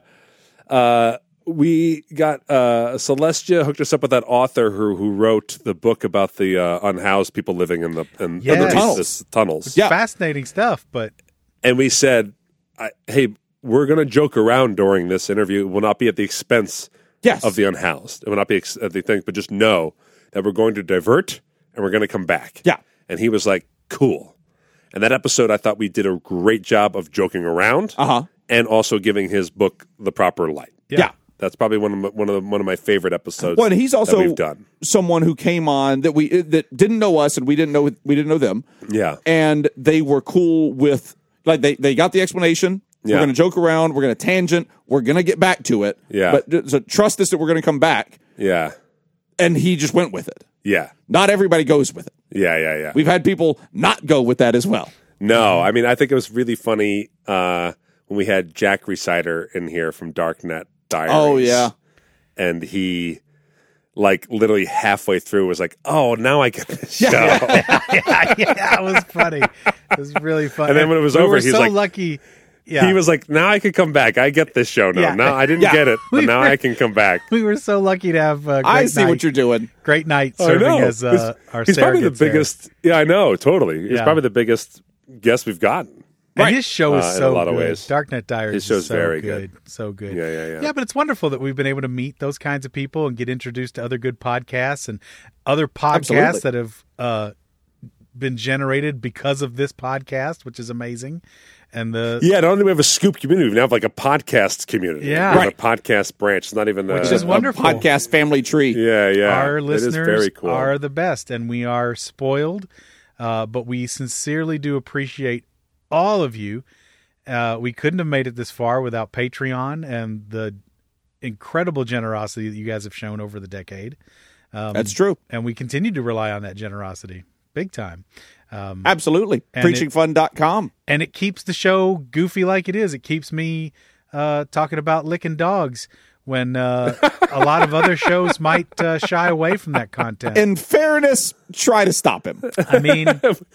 uh, we got uh, Celestia hooked us up with that author who who wrote the book about the uh, unhoused people living in the in Yes. underneath Tunnels. the tunnels. Yeah. fascinating stuff. But And we said, I, "Hey, we're going to joke around during this interview. It will not be at the expense Yes. of the unhoused. It will not be ex- at the thing, but just know that we're going to divert and we're going to come back." Yeah. And he was like, "Cool." And that episode, I thought we did a great job of joking around, Uh-huh. and also giving his book the proper light. Yeah. That's probably one of my, one of the, one of my favorite episodes. Well, and he's also that we've done. someone who came on that we that didn't know us and we didn't know we didn't know them. Yeah. And they were cool with like they, they got the explanation. Yeah. We're going to joke around. We're going to tangent. We're going to get back to it. Yeah. But so trust us that we're going to come back. Yeah, And he just went with it. yeah, Not everybody goes with it. yeah, yeah, yeah. We've had people not go with that as well. No, I mean, I think it was really funny uh, when we had Jack Reciter in here from Darknet Diaries. Oh, yeah. And he, like, literally halfway through was like, "Oh, now I get this show." yeah, yeah, it was funny. It was really funny. And then when it was we over, were he's so like- lucky. Yeah, He was like, "Now I can come back. I get this show now. Yeah. Now I didn't Yeah. get it, but We now were- I can come back." we were so lucky to have. Uh, great I see night, what you're doing. Great night I serving know. as uh, He's- our he's probably the surrogates there. biggest. Yeah, I know, totally. He's Yeah. probably the biggest guest we've gotten. And his show is Uh, in a so lot of good. ways. Darknet Diaries His show's is so very good. So good. Yeah, yeah, yeah. Yeah, but it's wonderful that we've been able to meet those kinds of people and get introduced to other good podcasts and other podcasts Absolutely. that have uh, been generated because of this podcast, which is amazing. And the Yeah, not only do we have a scoop community, we now have like a podcast community. Yeah. We have Right. a podcast branch. It's not even Which uh, is wonderful. A podcast family tree. Yeah, yeah. our It is listeners very cool. are the best, and we are spoiled, uh, but we sincerely do appreciate all of you. Uh, we couldn't have made it this far without Patreon and the incredible generosity that you guys have shown over the decade. Um, That's true. and we continue to rely on that generosity big time. Um, Absolutely. And preaching fun dot com. and it keeps the show goofy like it is. It keeps me uh, talking about licking dogs when uh, a lot of other shows might uh, shy away from that content. In fairness, try to stop him. I mean,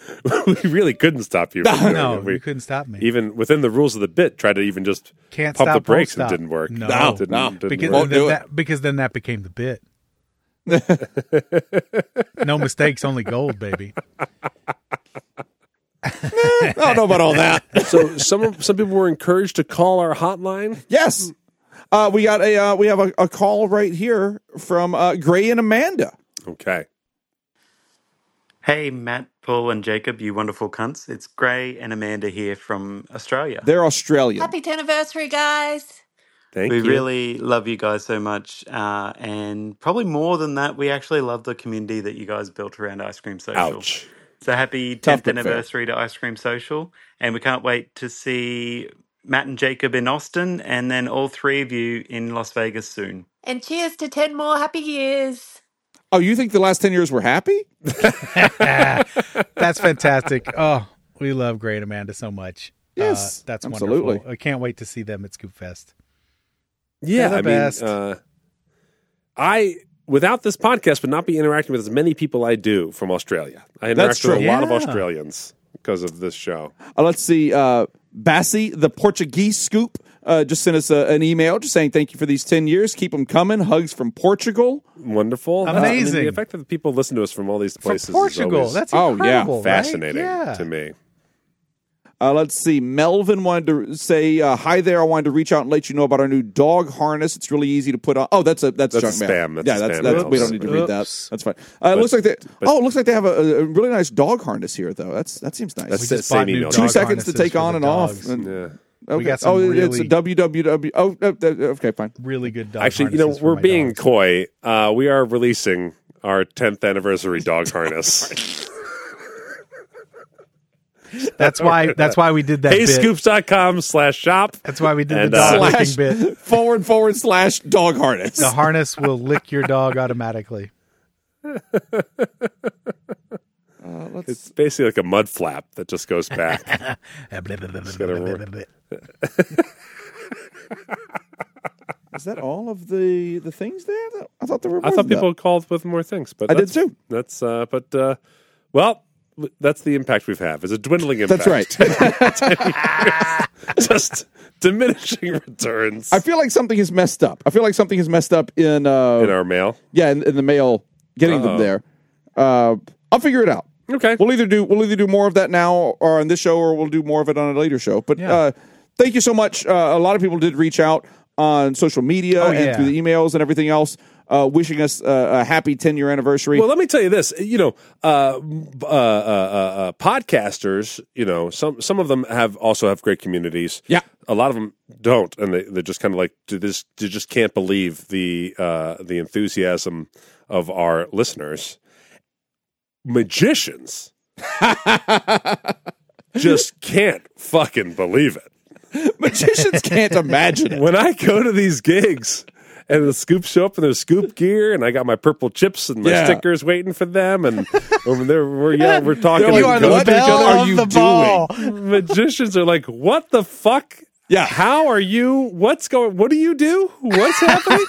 we really couldn't stop you. From doing no, it. We, you couldn't stop me. even within the rules of the bit, tried to even just Can't pump stop, the brakes won't and stop. it didn't work. No. No, didn't, no. didn't because work. Won't then do it. that, because then that became the bit. No mistakes, only gold, baby. I don't know about all that. So some some people were encouraged to call our hotline. Yes. Uh, we got a uh, we have a, a call right here from uh, Gray and Amanda. Okay. Hey, Matt, Paul, and Jacob, you wonderful cunts. It's Gray and Amanda here from Australia. They're Australian. Happy anniversary, guys. Thank we you. really love you guys so much. Uh, and probably more than that, we actually love the community that you guys built around Ice Cream Social. Ouch. So happy Tough tenth but fair. anniversary to Ice Cream Social. And we can't wait to see Matt and Jacob in Austin, and then all three of you in Las Vegas soon. And cheers to ten more happy years. Oh, you think the last ten years were happy? That's fantastic. Oh, we love Gray and Amanda so much. Yes, uh, that's absolutely. wonderful. I can't wait to see them at Scoop Fest. Yeah, They're the I best. mean, uh, I without this podcast would not be interacting with as many people I do from Australia. I interact That's with true. a lot of Yeah. Australians because of this show. Uh, let's see. Uh, Bassie, the Portuguese Scoop, uh, just sent us a, an email just saying thank you for these ten years. Keep them coming. Hugs from Portugal. Wonderful, Uh, I mean, Amazing. the fact that people listen to us from all these From places Portugal. is always That's Oh, yeah. incredible, right? fascinating Yeah. to me. Uh, let's see. Melvin wanted to say, uh, hi there. I wanted to reach out and let you know about our new dog harness. It's really easy to put on. Oh, that's a that's, That's junk a mail. spam. That's yeah, a that's, spam that's mail. we don't need to read that. Oops. That's fine. Uh, it But- looks like they. but- oh, it looks like they have a, a really nice dog harness here, though. That's that seems nice. That's We the just same bought new email. Two dog seconds to harnesses take for on the and off. dogs. And- Yeah. okay. got some oh, it's really- W W W. Oh, uh, uh, okay, fine. Really good dog Actually, you know, harnesses for we're my being dogs. coy. Uh, we are releasing our tenth anniversary dog harness. That's why. That's why we did that. hey bit. scoops dot com slash shop. That's why we did And, the uh, dog Slash licking bit. forward forward slash dog harness. The harness will lick your dog automatically. Uh, let's It's basically like a mud flap that just goes back. Is that all of the the things there? I thought there were. More I thought than people that. called with more things, but I did that's, too. That's uh, but uh, well, that's the impact we've had. It's a dwindling impact. That's right. Just diminishing returns I feel like something is messed up. I feel like something is messed up in uh in our mail. yeah in, in the mail getting them Uh-oh. there. Uh, I'll figure it out. Okay. We'll either do we'll either do more of that now or on this show, or we'll do more of it on a later show. But Yeah. uh, thank you so much. Uh, a lot of people did reach out on social media Oh, and yeah. through the emails and everything else, uh, wishing us uh, a happy ten year anniversary. Well, let me tell you this. You know, uh, uh, uh, uh, podcasters. You know, some some of them have also have great communities. Yeah. a lot of them don't, and they they're just kind of like do this. They just can't believe the uh, the enthusiasm of our listeners. Magicians just can't fucking believe it. Magicians can't imagine it. When I go to these gigs and the scoops show up in their scoop gear, and I got my purple chips and my Yeah. stickers waiting for them, and over there we're yeah we're talking. They're like, and "You are going the to each belle other. of the ball." Magicians are like, what the fuck? Yeah. How are you? What's going? What do you do? What's happening?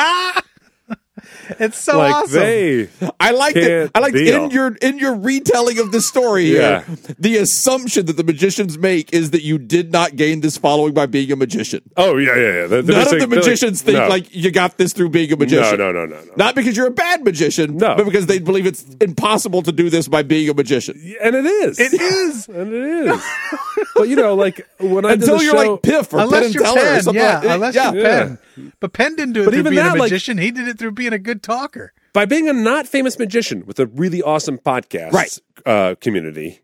It's so like awesome. they. I like it. Can't I like deal. in your in your retelling of the story here. Yeah. The assumption that the magicians make is that you did not gain this following by being a magician. Oh yeah, yeah, yeah. They're- they're None of saying- the they're like, magicians think no. like you got this through being a magician. No, no, no, no, no. Not because you're a bad magician, No. but because they believe it's impossible to do this by being a magician. And it is. It is. And it is. But you know, like when I did Until the you're show, like Piff or Penn Unless and you're Teller or Penn, something yeah. like that. Unless yeah. you're Penn. But Penn didn't do it But through even being that, a like- magician. He did it through being a good talker. by being a not famous magician with a really awesome podcast Right. uh, community,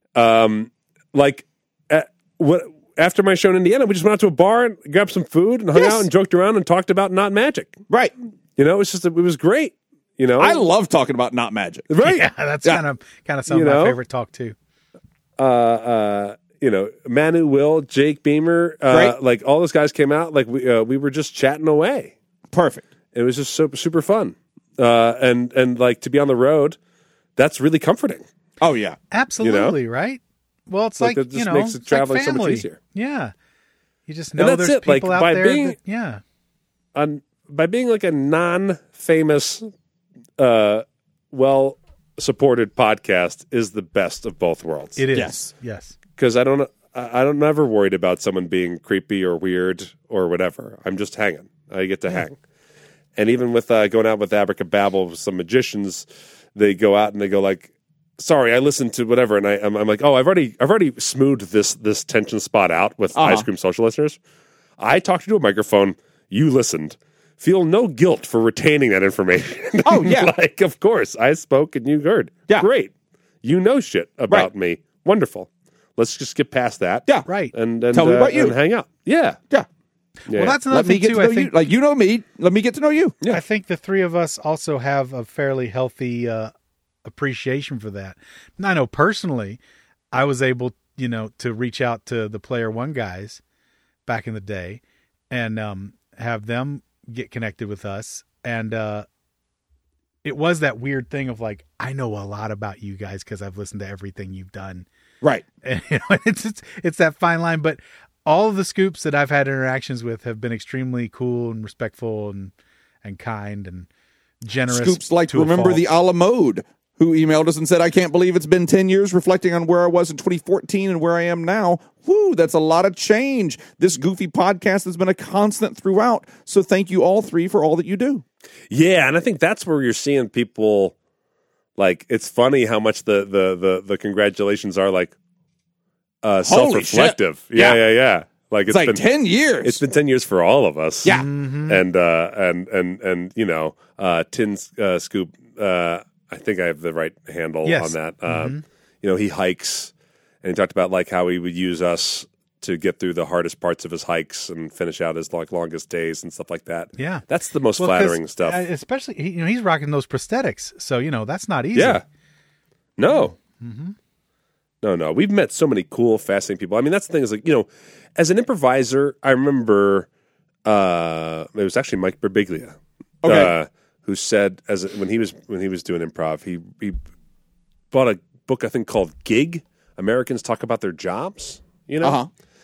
um, like uh, what after my show in Indiana, we just went out to a bar and grabbed some food and hung Yes. out and joked around and talked about not magic. Right. You know, it's just it was great. You know, I love talking about not magic. right. Yeah, that's Yeah. kind of kind of some You of know? my favorite talk too. Uh, uh, you know, Manu, Will, Jake Beamer, uh, Great. like all those guys came out. Like we uh, we were just chatting away. Perfect. It was just super super fun. Uh, and and like to be on the road, that's really comforting. Oh yeah. Absolutely, right? Well, it's Like, like, that you just know, makes it it's like traveling so much family. easier. Yeah, you just And know that's there's it, like, people out by there. being- that, yeah, On by being like a non-famous, uh, well-supported podcast is the best of both worlds. it is. Yes. Yes. Because I don't, I I don't never worried about someone being creepy or weird or whatever. I'm just hanging. I get to hang. And even with uh, going out with Abracababble with some magicians, they go out and they go like, "Sorry, I listened to whatever," and I, I'm, I'm like, "Oh, I've already, I've already smoothed this this tension spot out with Uh-huh. Ice Cream Social listeners. I talked to a microphone. You listened. Feel no guilt for retaining that information. Oh, yeah. like of course I spoke and you heard. Yeah. Great. You know shit about Right. me. Wonderful. Let's just get past that. Yeah. Right. And, and Tell me uh, about you. and hang out. Yeah. Yeah. Yeah. Well, that's another Let me thing get too. to I know think you. Like you know me. Let me get to know you. Yeah. I think the three of us also have a fairly healthy uh, appreciation for that. And I know personally, I was able, you know, to reach out to the Player One guys back in the day, and um, have them get connected with us. And uh, it was that weird thing of like, I know a lot about you guys because I've listened to everything you've done. Right. And you know, it's, it's it's that fine line. But all of the scoops that I've had interactions with have been extremely cool and respectful and and kind and generous. Scoops like to a remember fault. the a la mode, who emailed us and said, I can't believe it's been ten years reflecting on where I was in twenty fourteen and where I am now. Woo, that's a lot of change. This goofy podcast has been a constant throughout. So thank you all three for all that you do. Yeah, and I think that's where you're seeing people, like, it's funny how much the the the, the congratulations are, like, uh, Holy self-reflective. shit. Yeah, Yeah. yeah, yeah. Like, It's like been, ten years. It's been ten years for all of us. Yeah. And, uh, and, and, and, you know, uh, Tin uh, Scoop, uh, I think I have the right handle Yes. on that. Um, you know, he hikes, and he talked about, like, how he would use us to get through the hardest parts of his hikes and finish out his like longest days and stuff like that. Yeah. That's the most Well, 'cause, flattering stuff. uh, especially, he- you know, he's rocking those prosthetics. So, you know, that's not easy. Yeah. No. Mm-hmm. No, no. We've met so many cool, fascinating people. I mean, that's the thing is, like, you know, as an improviser, I remember uh, it was actually Mike Birbiglia, Okay. uh, who said as when he was when he was doing improv, he he bought a book I think called Gig. Americans Talk About Their Jobs. You know. Uh-huh.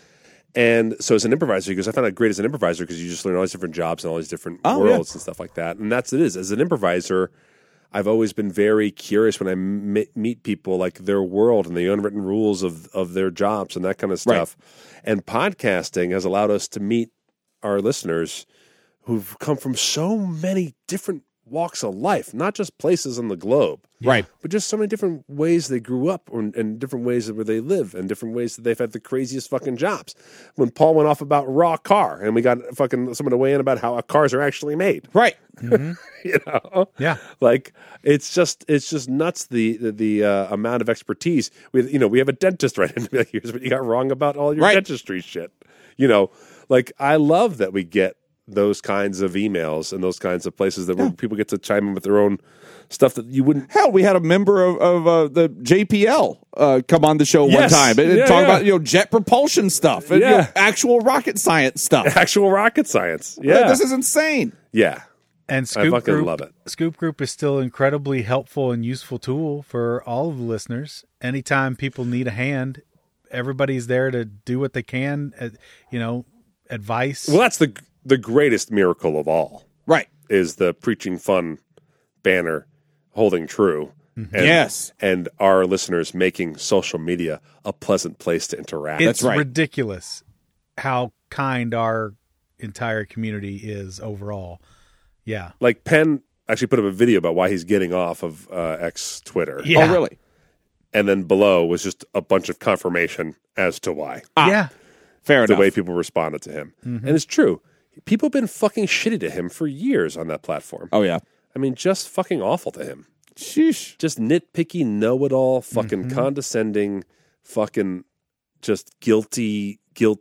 And so as an improviser, he goes, I found it great as an improviser because you just learn all these different jobs and all these different Oh, worlds yeah. and stuff like that. And that's it is. As an improviser, I've always been very curious when I m- meet people, like their world and the unwritten rules of, of their jobs and that kind of stuff. Right. And podcasting has allowed us to meet our listeners who've come from so many different walks of life, not just places on the globe. Right. But just so many different ways they grew up or, and different ways where they live and different ways that they've had the craziest fucking jobs. When Paul went off about raw car and we got fucking someone to weigh in about how cars are actually made. Right. Mm-hmm. You know? Yeah. Like it's just it's just nuts the the, the uh, amount of expertise. We you know, we have a dentist right in and be like, here's what you got wrong about all your Right. dentistry shit. You know, like I love that we get those kinds of emails and those kinds of places that where people get to chime in with their own stuff that you wouldn't. Hell, we had a member of, of uh, the J P L uh, come on the show Yes. one time and, and Yeah, talk yeah. about you know jet propulsion stuff and you Yeah. know, actual rocket science stuff. Actual rocket science. Like, Yeah. this is insane. yeah. And I Scoop fucking Group, love it. Scoop Group is still incredibly helpful and useful tool for all of the listeners. Anytime people need a hand, everybody's there to do what they can. Uh, you know, advice. Well, that's the the greatest miracle of all. Right. Is the preaching fun banner holding true. And, Yes. And our listeners making social media a pleasant place to interact. It's right. ridiculous how kind our entire community is overall. Yeah. Like Penn actually put up a video about why he's getting off of uh, X Twitter. Yeah. Oh, really? And then below was just a bunch of confirmation as to why. Yeah. Fair The enough. way people responded to him. Mm-hmm. And it's true. People have been fucking shitty to him for years on that platform. Oh, yeah. I mean, just fucking awful to him. Sheesh. Just nitpicky, know-it-all, fucking Mm-hmm. condescending, fucking just guilty, guilt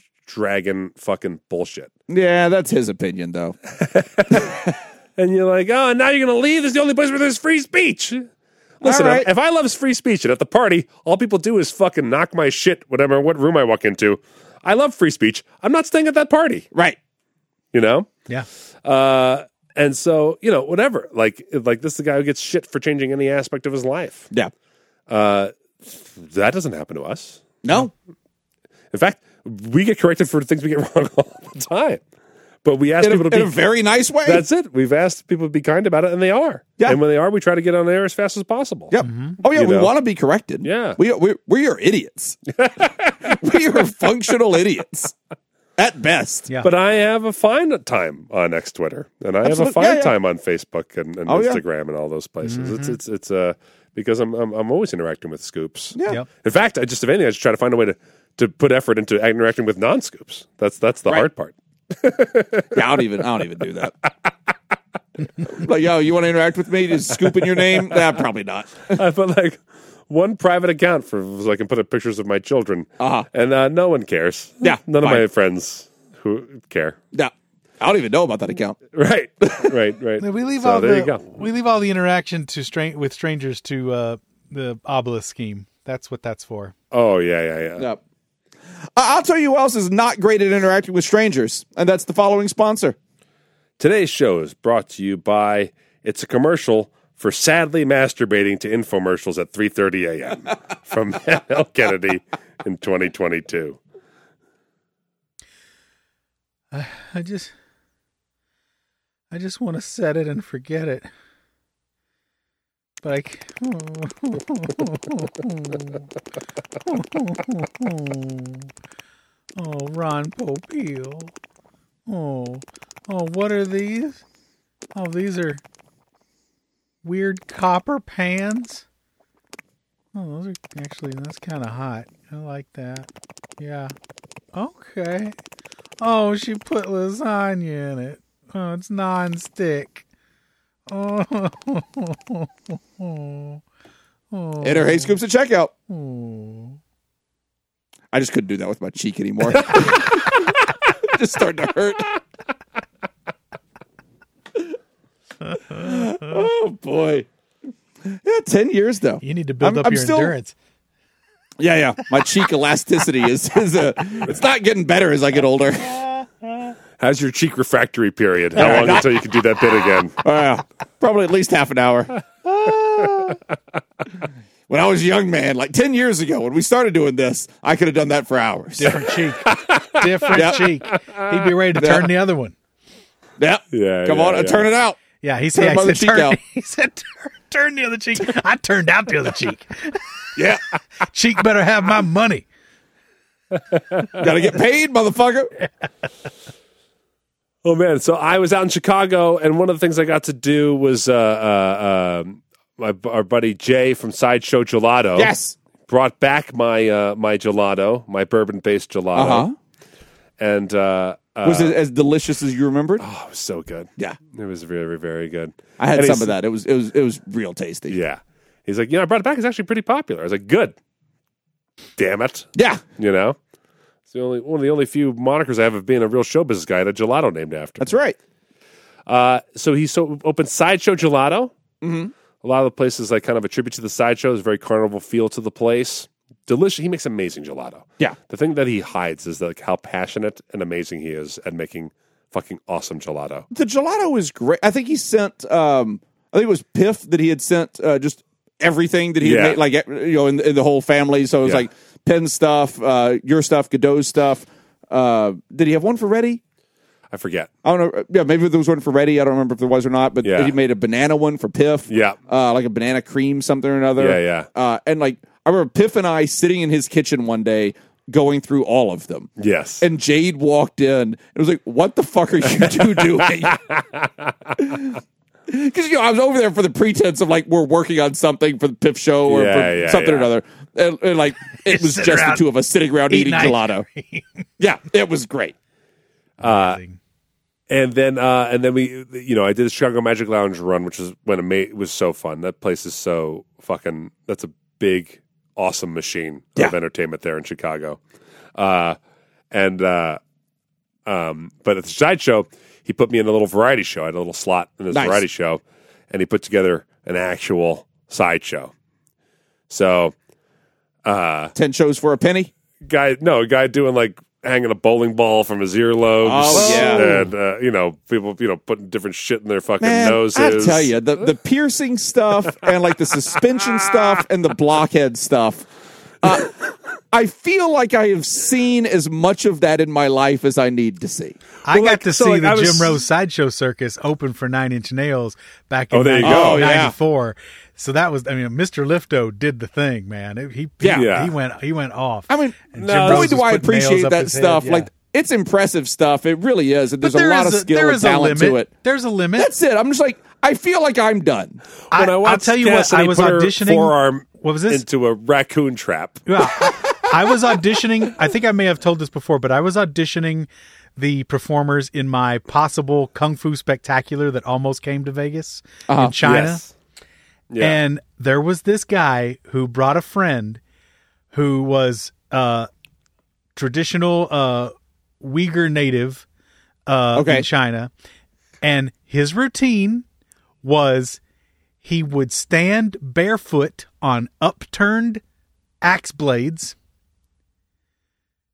dragon fucking bullshit. Yeah, that's his opinion, though. And you're like, oh, now you're going to leave? This is the only place where there's free speech. Listen, All right. if, if I love free speech and at the party, all people do is fucking knock my shit, whatever, what room I walk into. I love free speech. I'm not staying at that party. Right. You know? Yeah. Uh, and so, you know, whatever. Like, like this is the guy who gets shit for changing any aspect of his life. Yeah. Uh, that doesn't happen to us. No. In fact, we get corrected for things we get wrong all the time. But we ask In a, people to in be a very nice way. That's it. We've asked people to be kind about it, and they are. Yeah. And when they are, we try to get on air as fast as possible. Yep. Oh, yeah, You we know? want to be corrected. Yeah. We, we, we are idiots. We are functional idiots. At best. Yeah. But I have a fine time on X Twitter, and I have a Absolute- fine yeah, yeah. time on Facebook and, and Oh, yeah. Instagram and all those places. It's it's it's uh because I'm, I'm I'm always interacting with scoops. Yeah. Yep. In fact, I just if anything, I just try to find a way to, to put effort into interacting with non scoops. That's that's the Right. hard part. Yeah, I don't even I don't even do that. Like, yo, you want to interact with me? Just scoop in your name? Nah, probably not. I put like one private account for so I can put up pictures of my children, Uh-huh. and uh, no one cares. Yeah, none fine. of my friends who care. No. I don't even know about that account. Right, right, right. We leave so all there the you go. we leave all the interaction to stra- with strangers to uh, the obelisk scheme. That's what that's for. Oh yeah, yeah, yeah. Yep. I- I'll tell you who else is not great at interacting with strangers, and that's the following sponsor. Today's show is brought to you by It's a Commercial for sadly masturbating to infomercials at three thirty a.m. from L. Kennedy in twenty twenty-two. I, I just, I just want to set it and forget it. But I can't. Oh, Ron Popeil. Oh, oh, what are these? Oh, these are weird copper pans. Oh, those are actually, that's kind of hot. I like that. Yeah. Okay. Oh, she put lasagna in it. Oh, it's non-stick. Oh. Oh. Enter Hey Scoops at checkout. Oh. I just couldn't do that with my cheek anymore. Just starting to hurt. Oh, boy. Yeah, ten years, though. You need to build I'm, up I'm your still, endurance. Yeah, yeah. My cheek elasticity is, is a, it's not getting better as I get older. How's your cheek refractory period? How Uh, long not- until you can do that bit again? Uh, probably at least half an hour. When I was a young man, like ten years ago, when we started doing this, I could have done that for hours. Different cheek. Different Yep. cheek. He'd be ready to turn Yep. the other one. Yep. Yeah, Come yeah, on, yeah. turn it out. Yeah, he Turn said, my I other said cheek turn, out. he said turn, turn the other cheek. I turned out the other cheek. Yeah. Cheek better have my money. Gotta get paid, motherfucker. Oh, man. So I was out in Chicago, and one of the things I got to do was uh, uh, uh, my our buddy Jay from Sideshow Gelato. Yes. Brought back my uh, my gelato, my bourbon-based gelato. Uh-huh. And uh, uh, Was it as delicious as you remembered? oh, it was so good. Yeah. It was very, very good. I had And some he's- of that. It was it was it was real tasty. Yeah. He's like, you know, I brought it back. It's actually pretty popular. I was like, good. Damn it. Yeah. You know? It's the only one of the only few monikers I have of being a real show business guy. I had a gelato named after. That's right. Uh, so he so opened Sideshow Gelato. Mm-hmm. A lot of the places like kind of attribute to the Sideshow. There's a very carnival feel to the place. Delicious. He makes amazing gelato. Yeah. The thing that he hides is like how passionate and amazing he is at making fucking awesome gelato. The gelato is great. I think he sent um I think it was Piff that he had sent uh, just everything that he Yeah. had made, like you know, in, in the whole family. So it was Yeah. like Penn stuff, uh, your stuff, Godot's stuff. Uh, did he have one for Reddy? I forget. I don't know. Yeah, maybe there was one for Reddy. I don't remember if there was or not. But Yeah. he made a banana one for Piff. Yeah. uh, like a banana cream something or another. Yeah, yeah. Uh, and like I remember Piff and I sitting in his kitchen one day going through all of them. Yes. And Jade walked in and was like, "What the fuck are you two doing?" Because you know I was over there for the pretense of like we're working on something for the Piff show or Yeah, for yeah, something or yeah. another, and, and like it was Sitting just the around two of us sitting around eating, eating ice gelato. Yeah, it was great. Amazing. And then, uh, and then we, you know, I did the Chicago Magic Lounge run, which was when it, made, it was so fun. That place is so fucking. That's a big, awesome machine Yeah. of entertainment there in Chicago. Uh, and uh, um, but at the sideshow, he put me in a little variety show. I had a little slot in his Nice. variety show, and he put together an actual sideshow. So, uh, Ten shows for a penny. guy, no, a guy doing like hanging a bowling ball from his earlobes. Oh, yeah. And, uh, you know, people, you know, putting different shit in their fucking Man, noses. I tell you, the, the piercing stuff and like the suspension stuff and the blockhead stuff. Uh, I feel like I have seen as much of that in my life as I need to see. I Well, got like, to so, see like, the I was- Jim Rose Sideshow Circus open for Nine Inch Nails back Oh, in there you go. Oh, yeah. ninety-four. So that was, I mean, Mister Lifto did the thing, man. It- He, he, Yeah. Yeah. he went, he went off. I mean, And no, Jim boy, Rose do was I putting nails appreciate up that his head, stuff. yeah. Like, it's impressive stuff. It really is. And there's But a there lot is of skill there and is a talent limit. to it. There's a limit. That's it. I'm just like, I feel like I'm done. I, When I I'll watched tell you what, Cassidy I was put her auditioning. forearm What was this? into a raccoon trap. Yeah, I was auditioning. I think I may have told this before, but I was auditioning the performers in my possible Kung Fu Spectacular that almost came to Vegas in China. Yes. Yeah. And there was this guy who brought a friend who was uh, traditional uh, Uyghur native uh, Okay. in China. And his routine was he would stand barefoot on upturned axe blades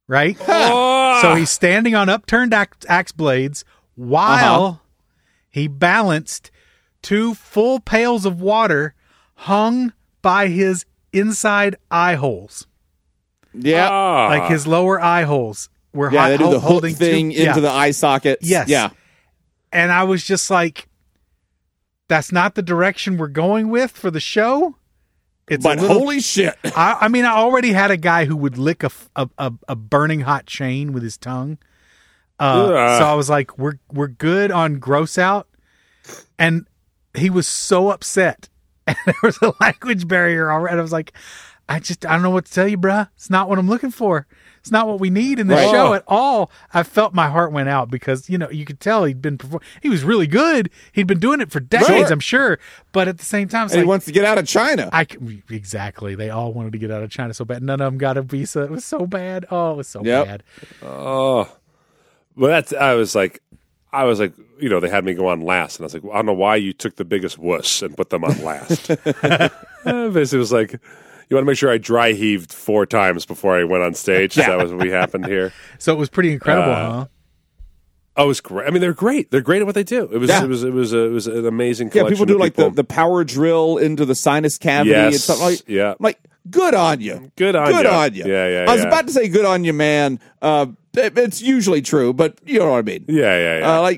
right? So he's standing on upturned axe, axe blades while Uh-huh. he balanced two full pails of water hung by his inside eye holes. Yeah. Ah. Like his lower eye holes were Yeah, hot, they do the hook holding thing two, into yeah. the eye sockets. Yes. Yeah. And I was just like, that's not the direction we're going with for the show. It's But a little, holy shit. I, I mean, I already had a guy who would lick a, a, a, a burning hot chain with his tongue. Uh, Ugh. so I was like, we're, we're good on gross out. And he was so upset. And there was a language barrier already. I was like, I just, I don't know what to tell you, bruh. It's not what I'm looking for. It's not what we need in this Right. show at all. I felt my heart went out because, you know, you could tell he'd been perform- he was really good. He'd been doing it for decades, Sure. I'm sure. But at the same time, it's And like, he wants to get out of China. I c- exactly. They all wanted to get out of China so bad. None of them got a visa. It was so bad. Oh, it was so Yep. bad. Oh, well, that's. I was like, I was like, you know, they had me go on last, and I was like, well, I don't know why you took the biggest wuss and put them on last. uh, basically, it was like, you want to make sure I dry heaved four times before I went on stage. That was what happened here. So it was pretty incredible, Uh, huh? Oh, it was great. I mean, they're great. They're great at what they do. It was, Yeah. it was, it was, a, it was an amazing. Yeah, Collection people do of like people. the, the power drill into the sinus cavity and Yes. stuff like. Yeah. I'm like, good on you. Good on good ya. on you. Yeah, yeah, I was yeah. about to say good on you, man. Uh, it- it's usually true, but you know what I mean. Yeah, yeah, yeah. Uh, like,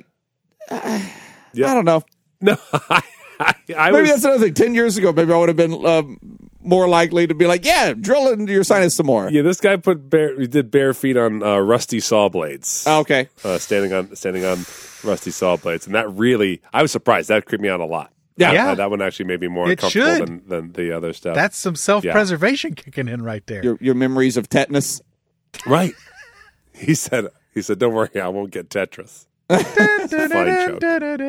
Yeah. I don't know. no, I, I, I Maybe was. that's another thing. Ten years ago, maybe I would have been um, more likely to be like, yeah, drill it into your sinus some more. Yeah, this guy put bare. He did bare feet on uh, rusty saw blades. Okay. uh, standing on standing on rusty saw blades, and that really, I was surprised. That creeped me out a lot. Yeah. Yeah. Uh, that one actually made me more It uncomfortable should. than, than the other stuff. That's some self-preservation kicking in right there. Your your memories of tetanus. right. He said. He said, "Don't worry, I won't get Tetris." Fine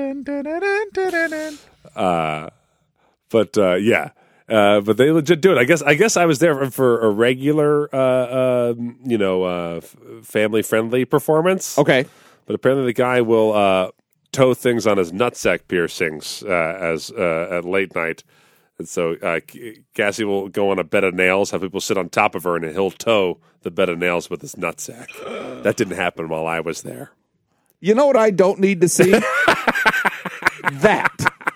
joke. Uh, but uh, yeah, uh, but they legit do it. I guess. I guess I was there for a regular, uh, um, you know, uh, f- family-friendly performance. Okay. But apparently, the guy will uh, tow things on his nutsack piercings uh, as uh, at late night, and so uh, C- Cassie will go on a bed of nails, have people sit on top of her, and he'll tow the bed of nails with his nutsack. That didn't happen while I was there. You know what I don't need to see? that.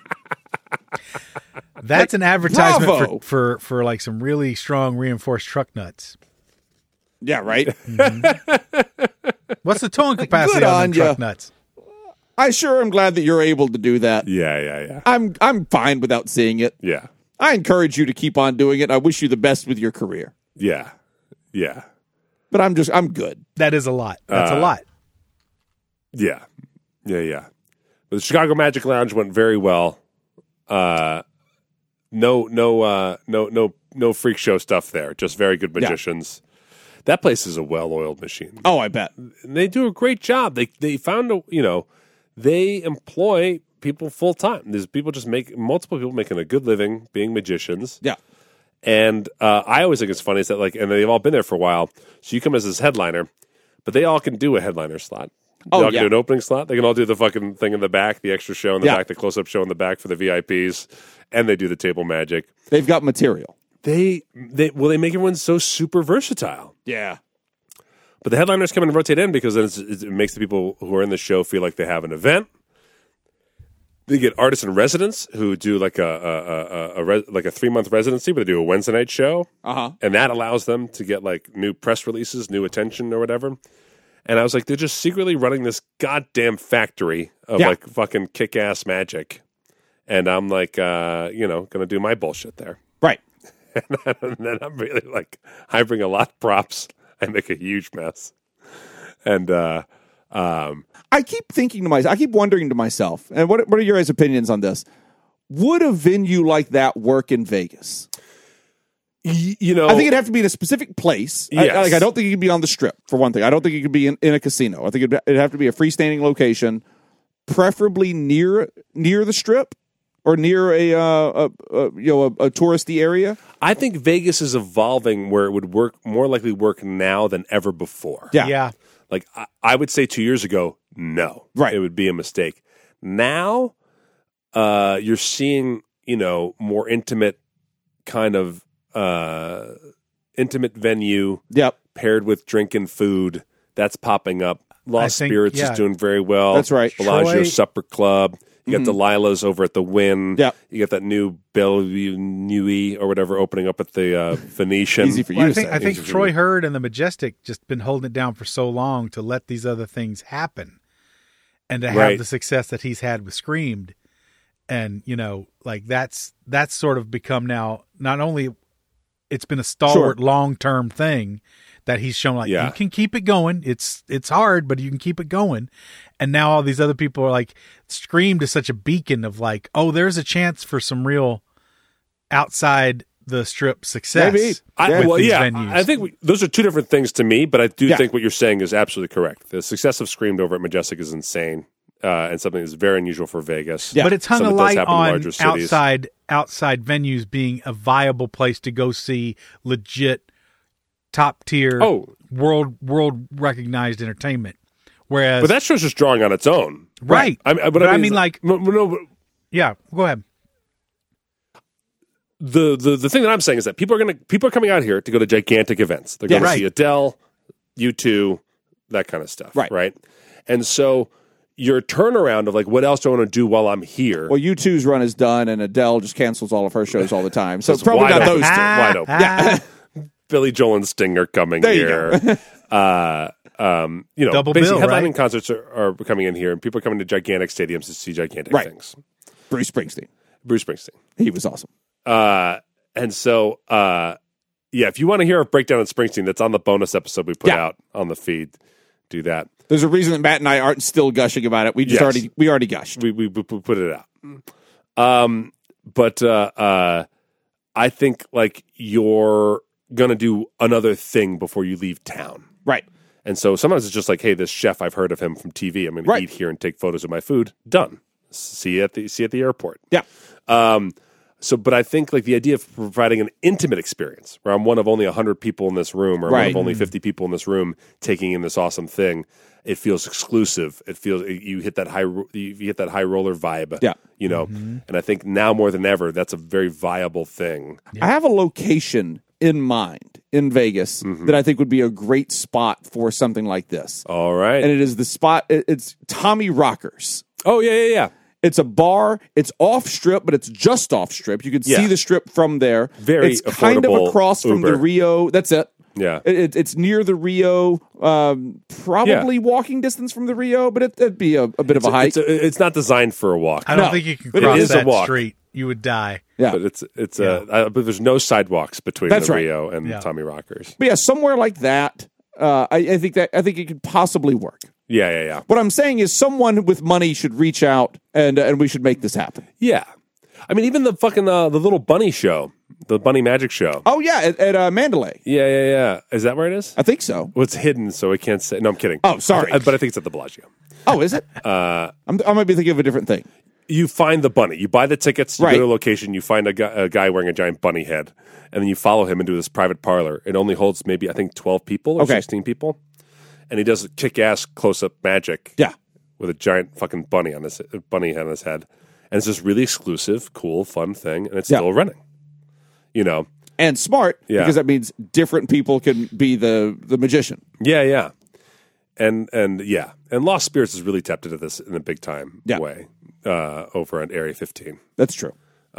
That's an advertisement bravo. for, for, for like some really strong reinforced truck nuts. Yeah, right. What's the towing capacity Good on, on them truck ya. nuts? I sure am glad that you're able to do that. Yeah, yeah, yeah, I'm I'm fine without seeing it. yeah, I encourage you to keep on doing it. I wish you the best with your career. yeah, yeah, But I'm just I'm good. That is a lot. That's Uh, a lot. yeah, yeah, yeah. But the Chicago Magic Lounge went very well. Uh, no, no, uh, no, no, no freak show stuff there. Just very good magicians. That place is a well-oiled machine. Oh, I bet. And they do a great job. They they found a you know they employ people full time. There's people just make multiple people making a good living being magicians. Yeah. And uh, I always think it's funny is that like, and they've all been there for a while. So you come as this headliner, but they all can do a headliner slot. They Oh, all can yeah. do an opening slot. They can all do the fucking thing in the back, the extra show in the Yeah. back, the close up show in the back for the V I Ps, and they do the table magic. They've got material. They they well they make everyone so super versatile. Yeah. But the headliners come in and rotate in because then it's, it makes the people who are in the show feel like they have an event. They get artists in residence who do like a, a, a, a res, like a three month residency, where they do a Wednesday night show, Uh-huh. and that allows them to get like new press releases, new attention, or whatever. And I was like, they're just secretly running this goddamn factory of Yeah. like fucking kick ass magic, and I'm like, uh, you know, gonna do my bullshit there. Right. And then I'm really like, I bring a lot of props. I make a huge mess. And uh, um, I keep thinking to myself, I keep wondering to myself, and what what are your guys' opinions on this? Would a venue like that work in Vegas? y- you know, I think it'd have to be in a specific place. I- Yes. like I don't think it could be on the Strip, for one thing. I don't think it could be in, in a casino. I think it'd, it'd have to be a freestanding location, preferably near near the Strip or near a, uh, a, a you know a, a touristy area. I think Vegas is evolving where it would work more likely work now than ever before. Yeah. Yeah. Like I, I would say two years ago, no, Right. it would be a mistake. Now, uh, you're seeing you know more intimate kind of uh, intimate venue Yep. paired with drinking food. That's popping up. Lost think, Spirits yeah. is doing very well. That's right. Bellagio Troy- Supper Club. You got Delilah's over at the Wynn. Yep. You got that new Bellevue Nui or whatever opening up at the uh, Venetian. Easy for you Well, I to think say. I think Easy for Troy me. Hurd and the Majestic just been holding it down for so long to let these other things happen, and to have Right. the success that he's had with Screamed, and you know, like that's that's sort of become now not only it's been a stalwart long term thing that he's shown like Yeah. you can keep it going. It's it's hard, but you can keep it going. And now all these other people are like Screamed is such a beacon of like, oh, there's a chance for some real outside the strip success. Maybe. I, with well, these yeah, venues. I think we, those are two different things to me, but I do Yeah. think what you're saying is absolutely correct. The success of Screamed over at Majestic is insane, uh, and something that's very unusual for Vegas. Yeah. But it's hung Something a that does light happen in on larger cities. outside outside venues being a viable place to go see legit top tier Oh. world world recognized entertainment. Whereas But that show's just drawing on its own. right. I, I, but But I I mean, mean, is- like- no, no, but Yeah, go ahead. the, the the thing that I'm saying is that people are gonna people are coming out here to go to gigantic events. They're going Yeah, to see right. Adele, U two, that kind of stuff. Right. Right. And so your turnaround of like, what else do I want to do while I'm here? Well, U two's run is done, and Adele just cancels all of her shows all the time. So It's probably wide not open. those two. Wide open. Yeah. Billy Joel and Sting are coming There you here. uh, um, you know, Double basically bill, headlining right? concerts are, are coming in here, and people are coming to gigantic stadiums to see gigantic Right. things. Bruce Springsteen. Bruce Springsteen. He was awesome. Uh, and so, uh, yeah, if you want to hear a breakdown on Springsteen, that's on the bonus episode we put Yeah. out on the feed. Do that. There's a reason that Matt and I aren't still gushing about it. We just Yes. already we already gushed. We, we we put it out. Um, but uh, uh, I think like you're gonna do another thing before you leave town. Right. And so sometimes it's just like, hey, this chef, I've heard of him from T V. I'm going Right. to eat here and take photos of my food. Done. See you at the see you at the airport. Yeah. Um, so, but I think like the idea of providing an intimate experience where I'm one of only one hundred people in this room or I'm one Right. of only fifty people in this room taking in this awesome thing, it feels exclusive. It feels you hit that high you hit that high roller vibe. Yeah. You know, and I think now more than ever, that's a very viable thing. I have a location in mind in Vegas Mm-hmm. that I think would be a great spot for something like this. All right. And it is the spot, it- it's Tommy Rockers. oh yeah, yeah, yeah. It's a bar. It's off strip, but it's just off strip. You can Yeah. see the strip from there. Very It's kind of affordable across from the Uber. Rio. That's it. Yeah. It, it- it's near the Rio. Um, probably walking distance from the Rio, but it, it'd be a, a bit It's of a a- hike. it's, a- it's not designed for a walk. I don't No, think you can but it cross is a that walk. street. You would die. yeah. But it's it's a I believe there's no sidewalks between That's the right. Rio and Yeah. Tommy Rockers. But yeah, somewhere like that. Uh, I, I think that I think it could possibly work. Yeah, yeah, yeah, What I'm saying is, someone with money should reach out, and uh, and we should make this happen. yeah. I mean, even the fucking uh, the little bunny show, the bunny magic show. Oh yeah, at, at uh, Mandalay, Yeah, yeah, yeah. Is that where it is? I think so. Well, it's hidden, so I can't say. No, I'm kidding. Oh, sorry. I- but I think it's at the Bellagio. Oh, is it? Uh, I'm, I might be thinking of a different thing. You find the bunny. You buy the tickets. You Right. go to a location. You find a guy, a guy wearing a giant bunny head, and then you follow him into this private parlor. It only holds maybe I think twelve people or Okay. sixteen people, and he does kick-ass close-up magic. Yeah. with a giant fucking bunny on his bunny head on his head, and it's this really exclusive, cool, fun thing, and it's Yeah. still running. You know, And smart, Yeah. because that means different people can be the the magician. yeah, yeah, and and yeah, and Lost Spirits has really tapped into this in a big time Yeah. way uh, over at Area fifteen. That's true.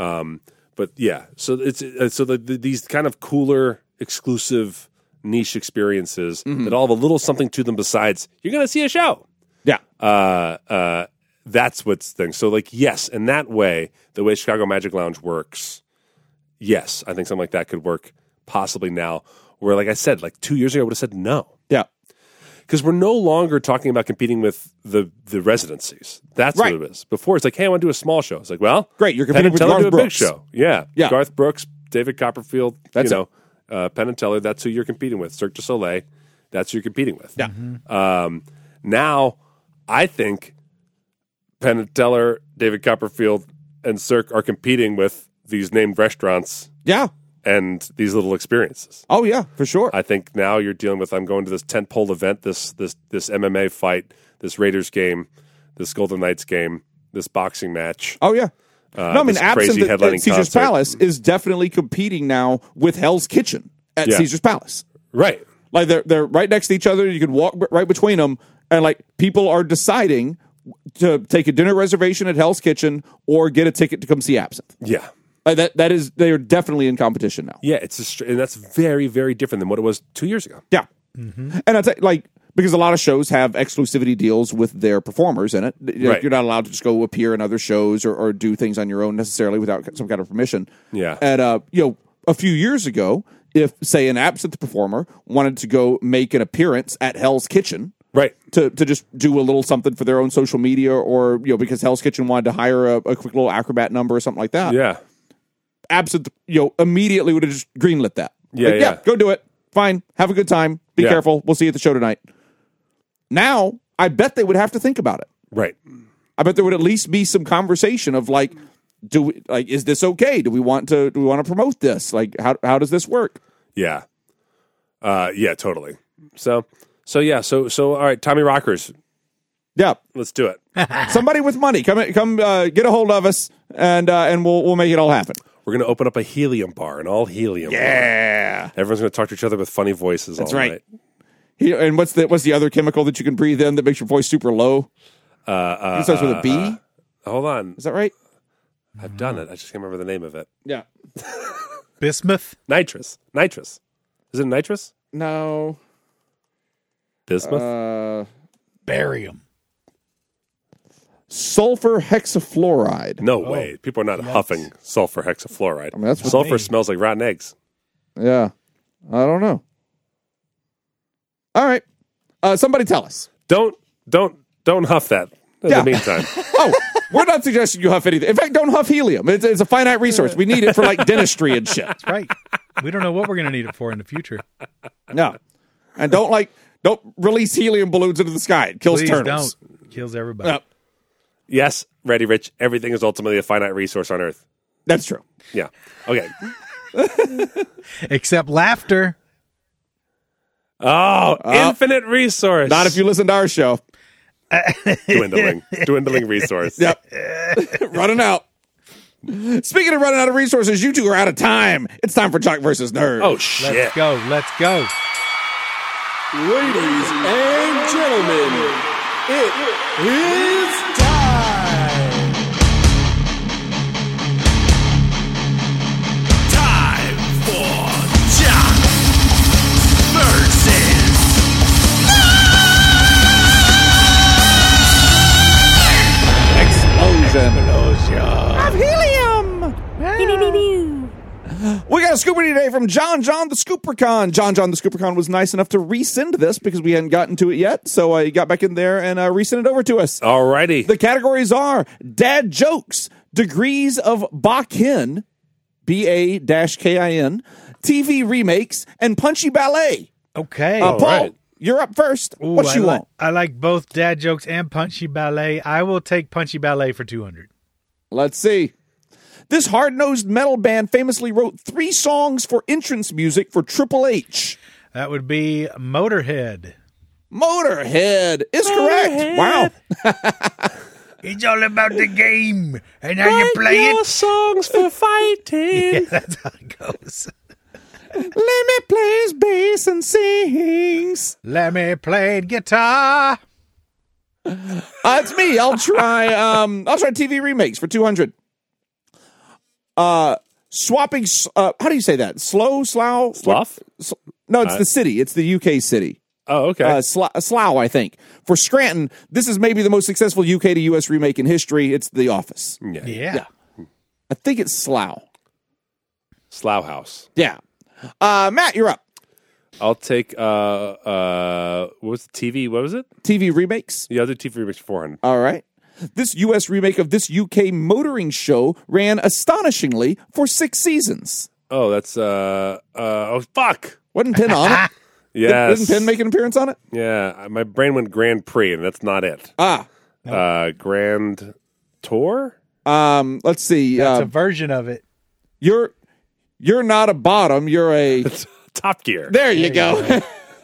But yeah, so it's uh, so the, the, these kind of cooler, exclusive, niche experiences Mm-hmm. that all have a little something to them besides you're going to see a show. Yeah. uh, uh, that's what's thing. So, like, yes, in that way, the way Chicago Magic Lounge works, yes, I think something like that could work possibly now. Where, like I said, like two years ago, I would have said no. Yeah. Because we're no longer talking about competing with the the residencies. That's Right. what it is. Before, it's like, hey, I want to do a small show. It's like, well, Great, you're Penn competing and with Teller Garth do a big Brooks. show. Yeah. Yeah. Garth Brooks, David Copperfield, That's you know, uh, Penn and Teller, that's who you're competing with. Cirque du Soleil, that's who you're competing with. Yeah. Um, now, I think Penn and Teller, David Copperfield, and Cirque are competing with these named restaurants Yeah. and these little experiences. Oh yeah, for sure. I think now you're dealing with I'm going to this tentpole event, this this this M M A fight, this Raiders game, this Golden Knights game, this boxing match. oh yeah. Uh, no, I mean, this absent crazy that, headlining that Caesar's concert. Palace is definitely competing now with Hell's Kitchen at Yeah. Caesar's Palace. Right. Like they're they're right next to each other. You could walk b- right between them, and like people are deciding to take a dinner reservation at Hell's Kitchen or get a ticket to come see Absinthe. Yeah. Like that that is they are definitely in competition now. Yeah, it's a str- and that's very, very different than what it was two years ago. Yeah, and I tell like because a lot of shows have exclusivity deals with their performers in it. You're, Right. you're not allowed to just go appear in other shows or, or do things on your own necessarily without some kind of permission. Yeah. and uh, you know, a few years ago, if say an Absinthe performer wanted to go make an appearance at Hell's Kitchen. Right. To to just do a little something for their own social media, or you know, because Hell's Kitchen wanted to hire a, a quick little acrobat number or something like that. Yeah. Absinthe, you know, immediately would have just greenlit that. Yeah, Like, yeah. go do it. Fine, have a good time. Be Yeah. careful. We'll see you at the show tonight. Now, I bet they would have to think about it. Right. I bet there would at least be some conversation of like, do we like, is this okay? Do we want to do we want to promote this? Like, how how does this work? Yeah. Uh, yeah, totally. So, so yeah, so, so, all right, Tommy Rockers, Yeah, let's do it. somebody with money, come come uh, get a hold of us, and uh, and we'll we'll make it all happen. We're going to open up a helium bar, an all helium bar. Yeah, Everyone's going to talk to each other with funny voices that's all right. night. He, and what's the what's the other chemical that you can breathe in that makes your voice super low? Uh, uh, It starts with a uh, B. uh, hold on. Is that right? I've done it. I just can't remember the name of it. Yeah. Bismuth. Nitrous. Nitrous. Is it nitrous? No. Bismuth? Uh, Barium. sulfur hexafluoride. no way. People are not huffing sulfur hexafluoride. I mean, that's what sulfur they- smells like rotten eggs. Yeah. I don't know. All right. Uh, somebody tell us. Don't, don't, don't huff that in Yeah. the meantime. Oh, we're not suggesting you huff anything. In fact, don't huff helium. It's, it's a finite resource. We need it for like dentistry and shit. Right. We don't know what we're going to need it for in the future. No. And don't like don't release helium balloons into the sky. It kills Please turtles. don't. Kills everybody. No, Yes, Ready Rich, everything is ultimately a finite resource on Earth. that's true. Yeah. Okay. Except laughter. Oh, Uh, infinite resource. Not if you listen to our show. dwindling, dwindling resource. Yep. Running out. Speaking of running out of resources, you two are out of time. It's time for Jock versus Nerd. Oh shit! Let's go. Let's go. Ladies and gentlemen, it is time. Time for Jock versus Explosion. Explosion. Of helium. We got a scooper today from John John the Scoopercon. John John the Scoopercon was nice enough to resend this because we hadn't gotten to it yet. So uh, he got back in there and uh, resend it over to us. Alrighty. The categories are dad jokes, degrees of Bakin, B A K I N, T V remakes, and punchy ballet. Okay. Uh, Paul, right. you're up first. Ooh, what I you li- want? I like both dad jokes and punchy ballet. I will take punchy ballet for two hundred. Let's see. This hard-nosed metal band famously wrote three songs for entrance music for Triple H. That would be Motorhead. Motorhead is correct. Wow. It's all about the game and how you play it. songs for fighting. Yeah, that's how it goes. Lemmy plays bass and sings. Let me play guitar. Uh, it's me. I'll try. Um, I'll try T V remakes for two hundred. Uh, swapping. s- Uh, how do you say that? Slow, slough, Slough? S- No, it's Uh, the city. It's the U K city. Oh, okay. Uh, Sla- Slough, I think. For Scranton, this is maybe the most successful U K to U S remake in history. It's The Office. yeah. Yeah. I think it's Slough. Slough House. Yeah. Uh, Matt, you're up. I'll take. Uh, uh, what was the T V? What was it? T V remakes. The other T V remix for four hundred. All right. This U S remake of this U K motoring show ran astonishingly for six seasons. Oh, that's uh, uh, oh fuck. Wasn't Penn on it? Yes. Didn't Penn make an appearance on it? Yeah, my brain went Grand Prix, and that's not it. Ah. Uh, Grand Tour. Um, let's see. That's Uh, a version of it. you're you're not a bottom. You're a. Top Gear. There you go.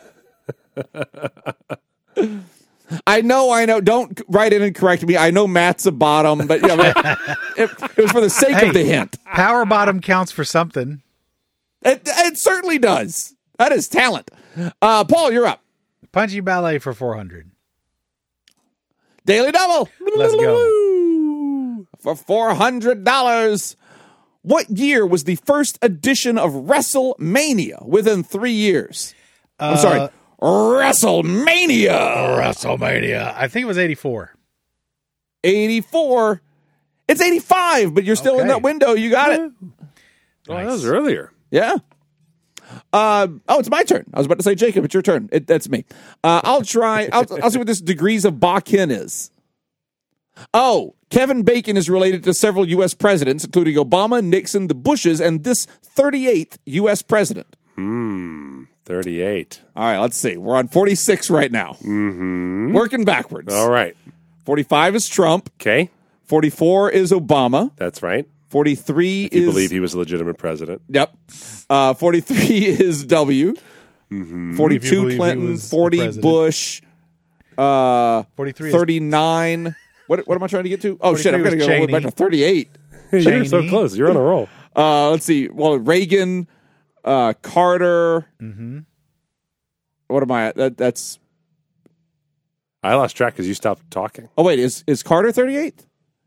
I know, I know. Don't write in and correct me. I know Matt's a bottom, but yeah, but it, it was for the sake Hey. of the hint. Power bottom counts for something. It, it certainly does. That is talent. Uh, Paul, you're up. Punchy Ballet for four hundred. Daily Double. Let's go. For four hundred dollars. What year was the first edition of WrestleMania within three years? I'm Uh, sorry. WrestleMania. WrestleMania. I think it was eighty-four. eighty-four. It's eighty-five, but you're still in Okay. that window. You got it. Oh, that was earlier. Yeah. Uh, oh, it's my turn. I was about to say, Jacob, it's your turn. It, that's me. Uh, I'll try. I'll, I'll see what this degrees of Bakken is. Oh, Kevin Bacon is related to several U S presidents, including Obama, Nixon, the Bushes, and this thirty-eighth U S president. Hmm. thirty-eight. All right, let's see. We're on forty-six right now. Mm-hmm. Working backwards. All right. forty-five is Trump. Okay. forty-four is Obama. That's right. forty-three If you is... believe he was a legitimate president. Yep. Uh, forty-three is W. Mm-hmm. If you forty-two believe he Clinton. was the forty president. Bush. Uh, forty-three is- thirty-nine. What, what am I trying to get to? Oh, shit. I'm going to was go all the way back Cheney. to thirty-eight. You're so Cheney. close. You're on a roll. Uh, let's see. Well, Reagan, uh, Carter. Mm-hmm. What am I at? That, that's... I lost track because you stopped talking. Oh, wait. Is, is Carter thirty-eight?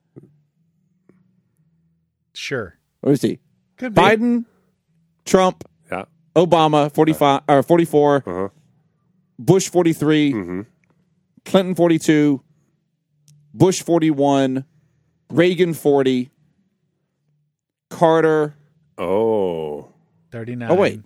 Sure. What is he? Could be. Biden, Trump, Yeah. Obama, forty-five or forty-four, Uh-huh. Bush, forty-three, Mm-hmm. Clinton, forty-two, Bush, forty-one, Reagan, forty, Carter. Oh. thirty-nine. Oh, wait.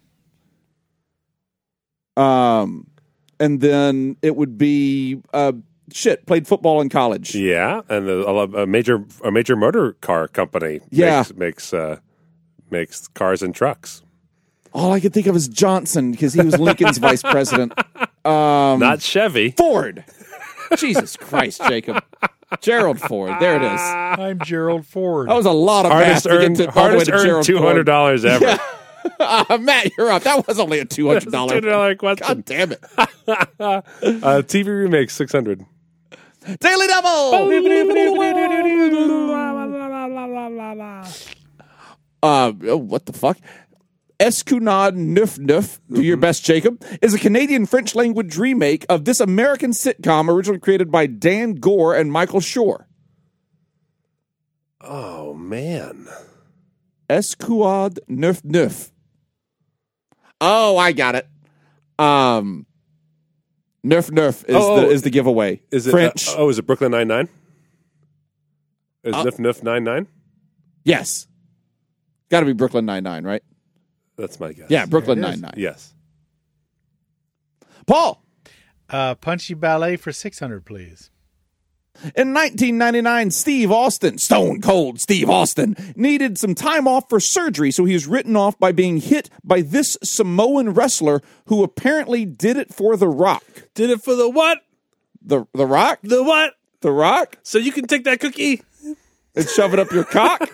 Um, and then it would be uh, shit. Played football in college. Yeah, and a, a major a major motor car company Yeah. makes makes, uh, makes cars and trucks. All I could think of is Johnson because he was Lincoln's vice president. Um, Not Chevy. Ford. Jesus Christ, Jacob. Gerald Ford. There it is. I'm Gerald Ford. That was a lot of Hardest math to earned, get to all the way hardest to earned Gerald two hundred dollars Ford. ever. Uh, Matt, you're up. That was only a two hundred dollars. Two hundred dollar question. God damn it. uh, T V remakes six hundred. Daily Double. uh, oh, what the fuck? Escunade Neuf Neuf, do your best, Jacob, is a Canadian French language remake of this American sitcom originally created by Dan Gore and Michael Shore. Oh man. Escouade Neuf Neuf. Oh, I got it. Um, Neuf Neuf is Oh, the is the giveaway. Is it French? Uh, oh, is it Brooklyn Nine Nine? Is Uh, Nif Nif Nine Nine? Yes. Got to be Brooklyn Nine-Nine, right? That's my guess. Yeah, Brooklyn There it is. Nine-Nine. Yes. Paul, Uh, Punchy Ballet for six hundred, please. in nineteen ninety-nine, Steve Austin, Stone Cold Steve Austin, needed some time off for surgery, so he was written off by being hit by this Samoan wrestler who apparently did it for The Rock. Did it for the what? The The Rock? The what? The Rock? So you can take that cookie? And shove it up your cock?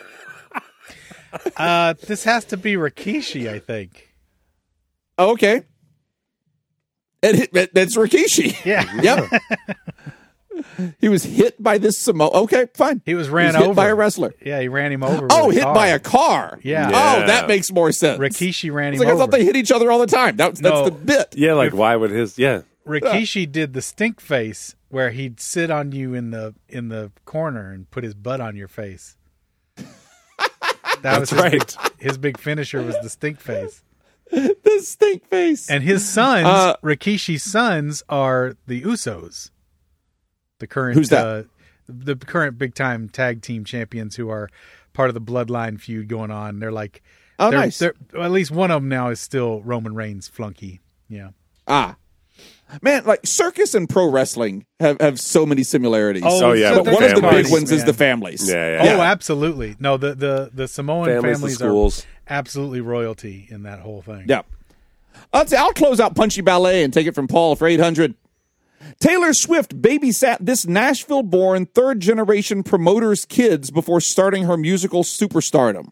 Uh, this has to be Rikishi, I think. Oh, okay. And it, it, that's Rikishi. Yeah. Yep. He was hit by this Samoan. Okay, fine. He was ran hit over by a wrestler. Yeah, he ran him over. Oh, with hit car. by a car. Yeah. Yeah. Oh, that makes more sense. Rikishi ran It's him like I over. thought they hit each other all the time. That, that's No. the bit. Yeah, like why would his yeah. Rikishi did the stink face where he'd sit on you in the in the corner and put his butt on your face. That was That's his right. Big, his big finisher was the stink face. The stink face. And his sons, Uh, Rikishi's sons, are the Usos. The current Who's that? Uh, the current big time tag team champions who are part of the bloodline feud going on. They're like, Oh, they're, nice. they're- well, at least one of them now is still Roman Reigns' flunky. Yeah. Ah. Man, like circus and pro wrestling have, have so many similarities. Oh, yeah, But but one of the big families, ones is man. the families. Yeah, yeah. Oh, absolutely. No, the the the Samoan Families, families, the are schools. absolutely royalty in that whole thing. Yeah. I'll, t- I'll close out Punchy Ballet and take it from Paul for eight hundred. Taylor Swift babysat this Nashville-born third-generation promoter's kids before starting her musical superstardom.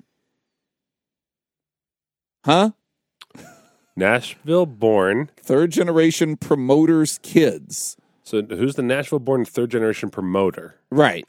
Huh? Nashville born. Third-generation promoter's kids. So who's the Nashville born third generation promoter? Right.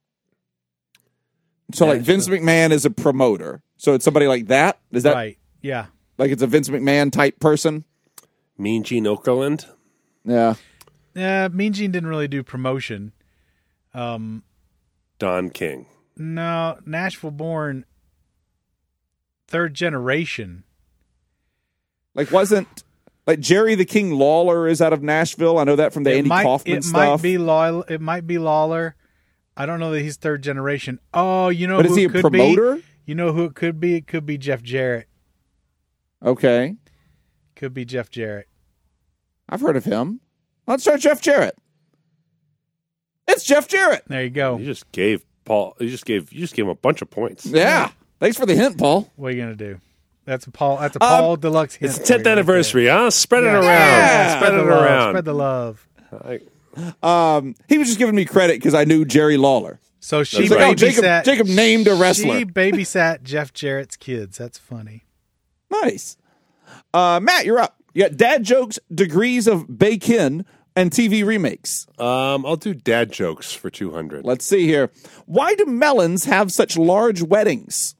So, like, Vince McMahon is a promoter. So it's somebody like that? Is that Right. Yeah. like it's a Vince McMahon type person? Mean Gene Okerlund. Yeah. Yeah, Mean Gene didn't really do promotion. Um, Don King. No, Nashville born, third generation. Like, wasn't like Jerry the King Lawler is out of Nashville? I know that from the it Andy might, Kaufman it stuff. Might be Lawler, it might be Lawler. I don't know that he's third generation. Oh, you know but who is he it a could promoter? be? You know who it could be? It could be Jeff Jarrett. Okay. Could be Jeff Jarrett. I've heard of him. Let's try Jeff Jarrett. It's Jeff Jarrett. There you go. You just gave Paul. You just gave. You just gave him a bunch of points. Yeah. Thanks for the hint, Paul. What are you gonna do? That's a Paul. That's a Paul Um, Deluxe hint. It's the tenth anniversary, huh? Spread it Yeah. around. Yeah. Spread Spread it the love. around. Spread the love. I, Um, he was just giving me credit because I knew Jerry Lawler. So she He's like, oh, Jacob, babysat. Jacob named a wrestler. She babysat Jeff Jarrett's kids. That's funny. Nice. Uh, Matt, you're up. You got dad jokes, degrees of bacon, and T V remakes. um, I'll do dad jokes for two hundred. Let's see here. Why do melons have such large weddings?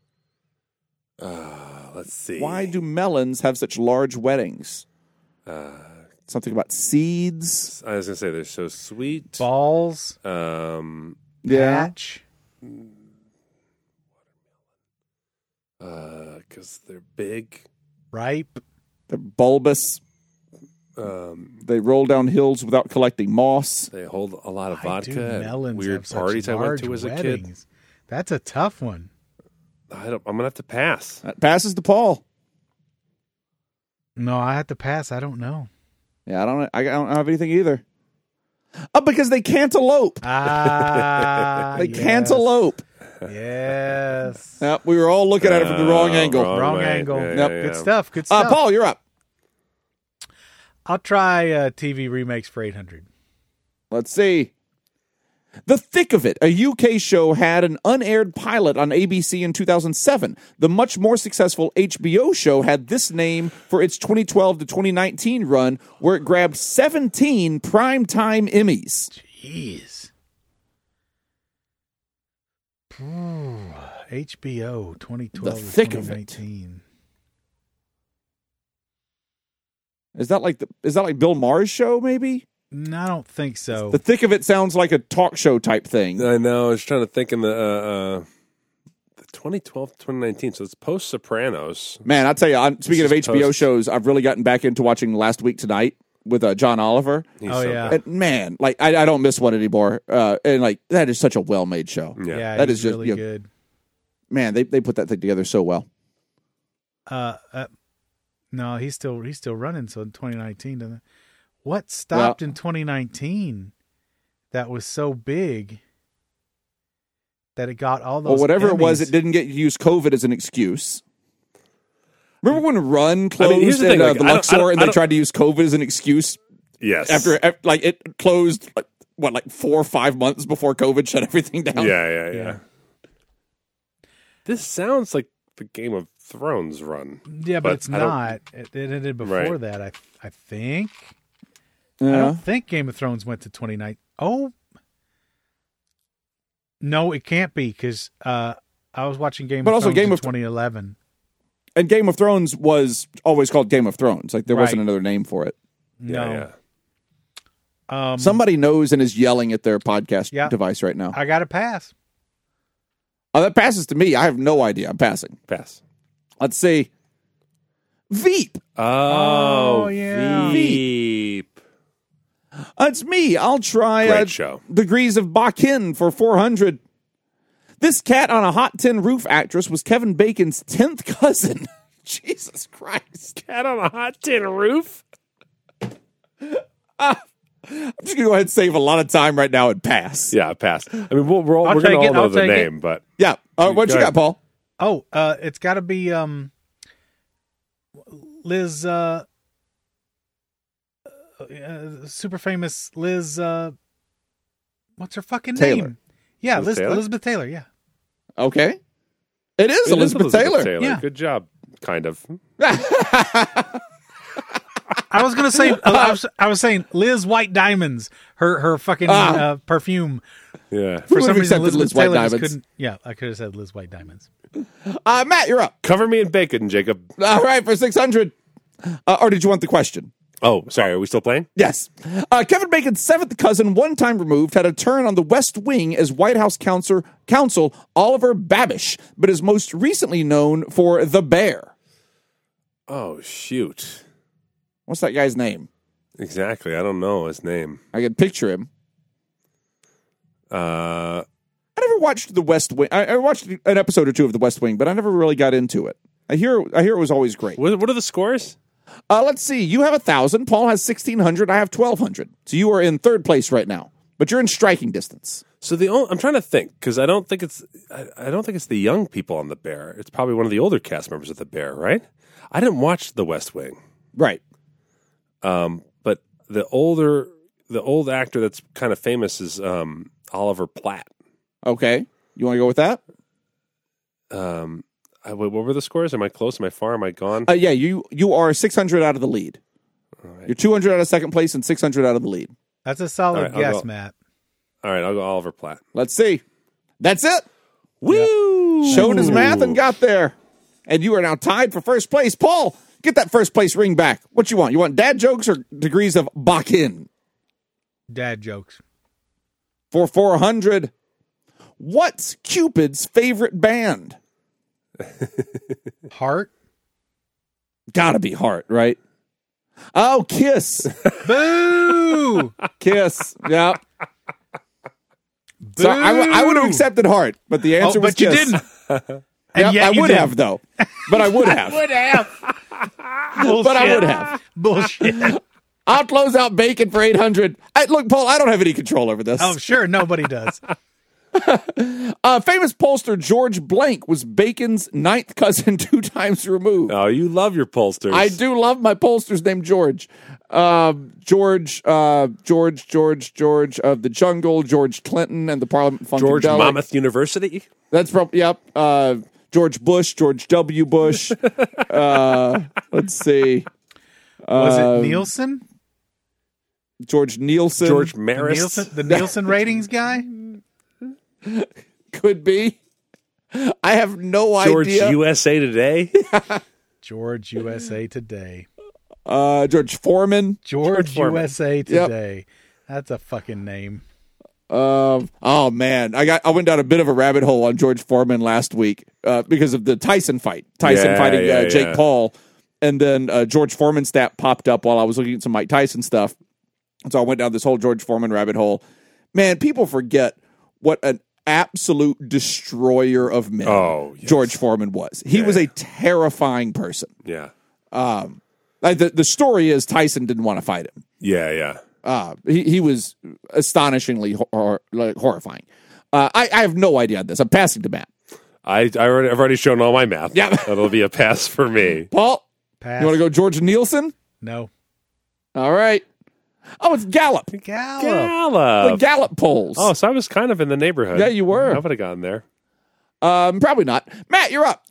Uh, let's see. Why do melons have such large weddings? Uh, Something about seeds. I was gonna say they're so sweet. Balls. Um, Yeah. Patch. uh, because they're big. Ripe. They're bulbous. Um, They roll down hills without collecting moss. they hold a lot of Why do vodka. at melons Weird have such parties I went large to as a kid. weddings? That's a tough one. I don't, I'm gonna have to pass. That passes to Paul. No, I have to pass. I don't know. Yeah, I don't. I don't have anything either. Oh, because they cantaloupe. Ah, They yes. cantaloupe. Yes. Yep, we were all looking at it from the wrong Uh, angle. wrong Wrong way. angle. Yeah, Yep. yeah, Good yeah. stuff. Good Uh, stuff. Paul, you're up. I'll try uh, T V remakes for eight hundred. Let's see. The Thick of It, a U K show, had an unaired pilot on A B C in two thousand seven. The much more successful H B O show had this name for its twenty twelve to twenty nineteen run, where it grabbed seventeen primetime Emmys. Jeez. Ooh, H B O twenty twelve The to thick of twenty it. nineteen. Is that like the, is that like Bill Maher's show? Maybe No, I don't think so. The Thick of It sounds like a talk show type thing. I know. I was trying to think in the uh, uh, the twenty twelve to twenty nineteen. So it's post Sopranos. Man, I tell you, I'm, speaking This of is H B O post- shows, I've really gotten back into watching Last Week Tonight with uh, John Oliver. He's Oh, so yeah. good. And man, like I, I don't miss one anymore. Uh, and like that is such a well made show. Yeah. yeah, that he's is just, really you know, good. Man, they they put that thing together so well. Uh, uh, no, he's still he's still running. So in twenty nineteen, doesn't it? What stopped in twenty nineteen that was so big that it got all those? Well, whatever it was, Emmys? it didn't get use COVID as an excuse. Remember when Run closed I mean, here's the at thing, uh, like, the I don't- Luxor I don't- and I they don't- tried to use COVID as an excuse Yes. after af- like it closed like, what like four or five months before COVID shut everything down. Yeah, yeah, yeah, Yeah. This sounds like the Game of Thrones run. Yeah, but, but it's I don't- not. It, it ended before Right. that. I I think. I Yeah. don't think Game of Thrones went to twenty nine. Oh, no, it can't be because uh, I was watching Game But of also Thrones Game in of- twenty eleven. And Game of Thrones was always called Game of Thrones. Like there wasn't Right. another name for it. No, Yeah, yeah. Um, Somebody knows and is yelling at their podcast Yeah. device right now. I got to pass. Oh, that passes to me. I have no idea. I'm passing. Pass. Let's see. Veep. Oh, Oh, yeah. Veep. Uh, it's me. I'll try Great uh, show. Degrees of Bakin for four hundred. This cat on a hot tin roof actress was Kevin Bacon's tenth cousin. Jesus Christ. Cat on a hot tin roof? Uh, I'm just going to go ahead and save a lot of time right now and pass. Yeah, pass. I mean, we'll, we're, all, I'll we're going take to it, all know I'll the take it. name, but Yeah. Uh, what Go you got, ahead. Paul? Oh, uh, it's got to be um, Liz, uh, uh, super famous Liz. Uh, what's her fucking Taylor. name? Yeah, Liz Liz, Taylor? Elizabeth Taylor. Yeah. Okay. It is it is Elizabeth, Taylor. Yeah. Good job, kind of. I was gonna say I was, I was saying Liz White Diamonds, her her fucking Ah. uh, perfume. Yeah. For Who some would've reason, accepted Elizabeth Liz White Taylor just Diamonds? couldn't. Yeah, I could have said Liz White Diamonds. Uh, Matt, you're up. Cover me in bacon, Jacob. All right, for six hundred. Uh, or did you want the question? Oh, sorry. Are we still playing? Yes. Uh, Kevin Bacon's seventh cousin, one time removed, had a turn on the West Wing as White House counsel, counsel Oliver Babish, but is most recently known for The Bear. Oh, shoot. What's that guy's name? Exactly. I don't know his name. I can picture him. Uh, I never watched The West Wing. I, I watched an episode or two of The West Wing, but I never really got into it. I hear I hear it was always great. what, what are the scores? Uh, let's see. You have one thousand. Paul has sixteen hundred. I have twelve hundred. So you are in third place right now, but you're in striking distance. So the only, I'm trying to think because I don't think it's I, I don't think it's the young people on The Bear. It's probably one of the older cast members of The Bear, right? I didn't watch The West Wing, Right. um, but the older the old actor that's kind of famous is um, Oliver Platt. Okay. You want to go with that? Um, I, what were the scores? Am I close? Am I far? Am I gone? Uh, yeah, you you are six hundred out of the lead. right. You're two hundred out of second place and six hundred out of the lead. That's a solid All right, I'll guess, go. Matt. All right, I'll go Oliver Platt. Let's see. That's it. Woo! Showed his math and got there. And you are now tied for first place. Paul, get that first place ring back. What you want? You want dad jokes or degrees of Bakin? Dad jokes. For four hundred. What's Cupid's favorite band? Heart. Gotta be Heart, right? Oh, Kiss. Boo! Kiss. Yeah. So I, w- I would have accepted Heart, but the answer Oh, was but you Kiss. didn't. Yep, yet I you would didn't. have, though. But I would have. Would have. But I would have. Bullshit. I'll close out Bacon for eight hundred. I, look, Paul, I don't have any control over this. Oh, sure. Nobody does. Uh, famous pollster George Blank was Bacon's ninth cousin two times removed. Oh, you love your pollsters. I do love my pollsters named George. Um, George, uh, George, George, George of the Jungle, George Clinton and the Parliament Funkadelic. George Monmouth University. That's probably, yep. Uh, George Bush, George W. Bush. uh, let's see. Was Uh, it Nielsen? George Nielsen. George The Maris. Nielsen, the Nielsen ratings guy? Could be. I have no George idea. U S A Today. George U S A Today. Uh, George Foreman. George, Foreman. U S A Today. That's a fucking name. Um, oh man, I got I went down a bit of a rabbit hole on George Foreman last week uh, because of the Tyson fight. Tyson Yeah, fighting yeah, uh, Jake yeah. Paul, and then uh, George Foreman stat popped up while I was looking at some Mike Tyson stuff. So I went down this whole George Foreman rabbit hole. Man, people forget what an absolute destroyer of men Oh, yes. George Foreman was. He Yeah, was a yeah. terrifying person. Yeah. Um, like the the story is Tyson didn't want to fight him. Yeah, yeah. Uh, he, he was astonishingly hor- like horrifying. Uh, I, I have no idea on this. I'm passing to Matt. I, I already, I've already shown all my math. Yeah. That'll be a pass for me. Paul, Pass. you want to go George Nielsen? No. All right. Oh, it's Gallup. Gallup. The Gallup. Gallup polls. Oh, so I was kind of in the neighborhood. Yeah, you were. I would have gotten there. Um, probably not. Matt, you're up.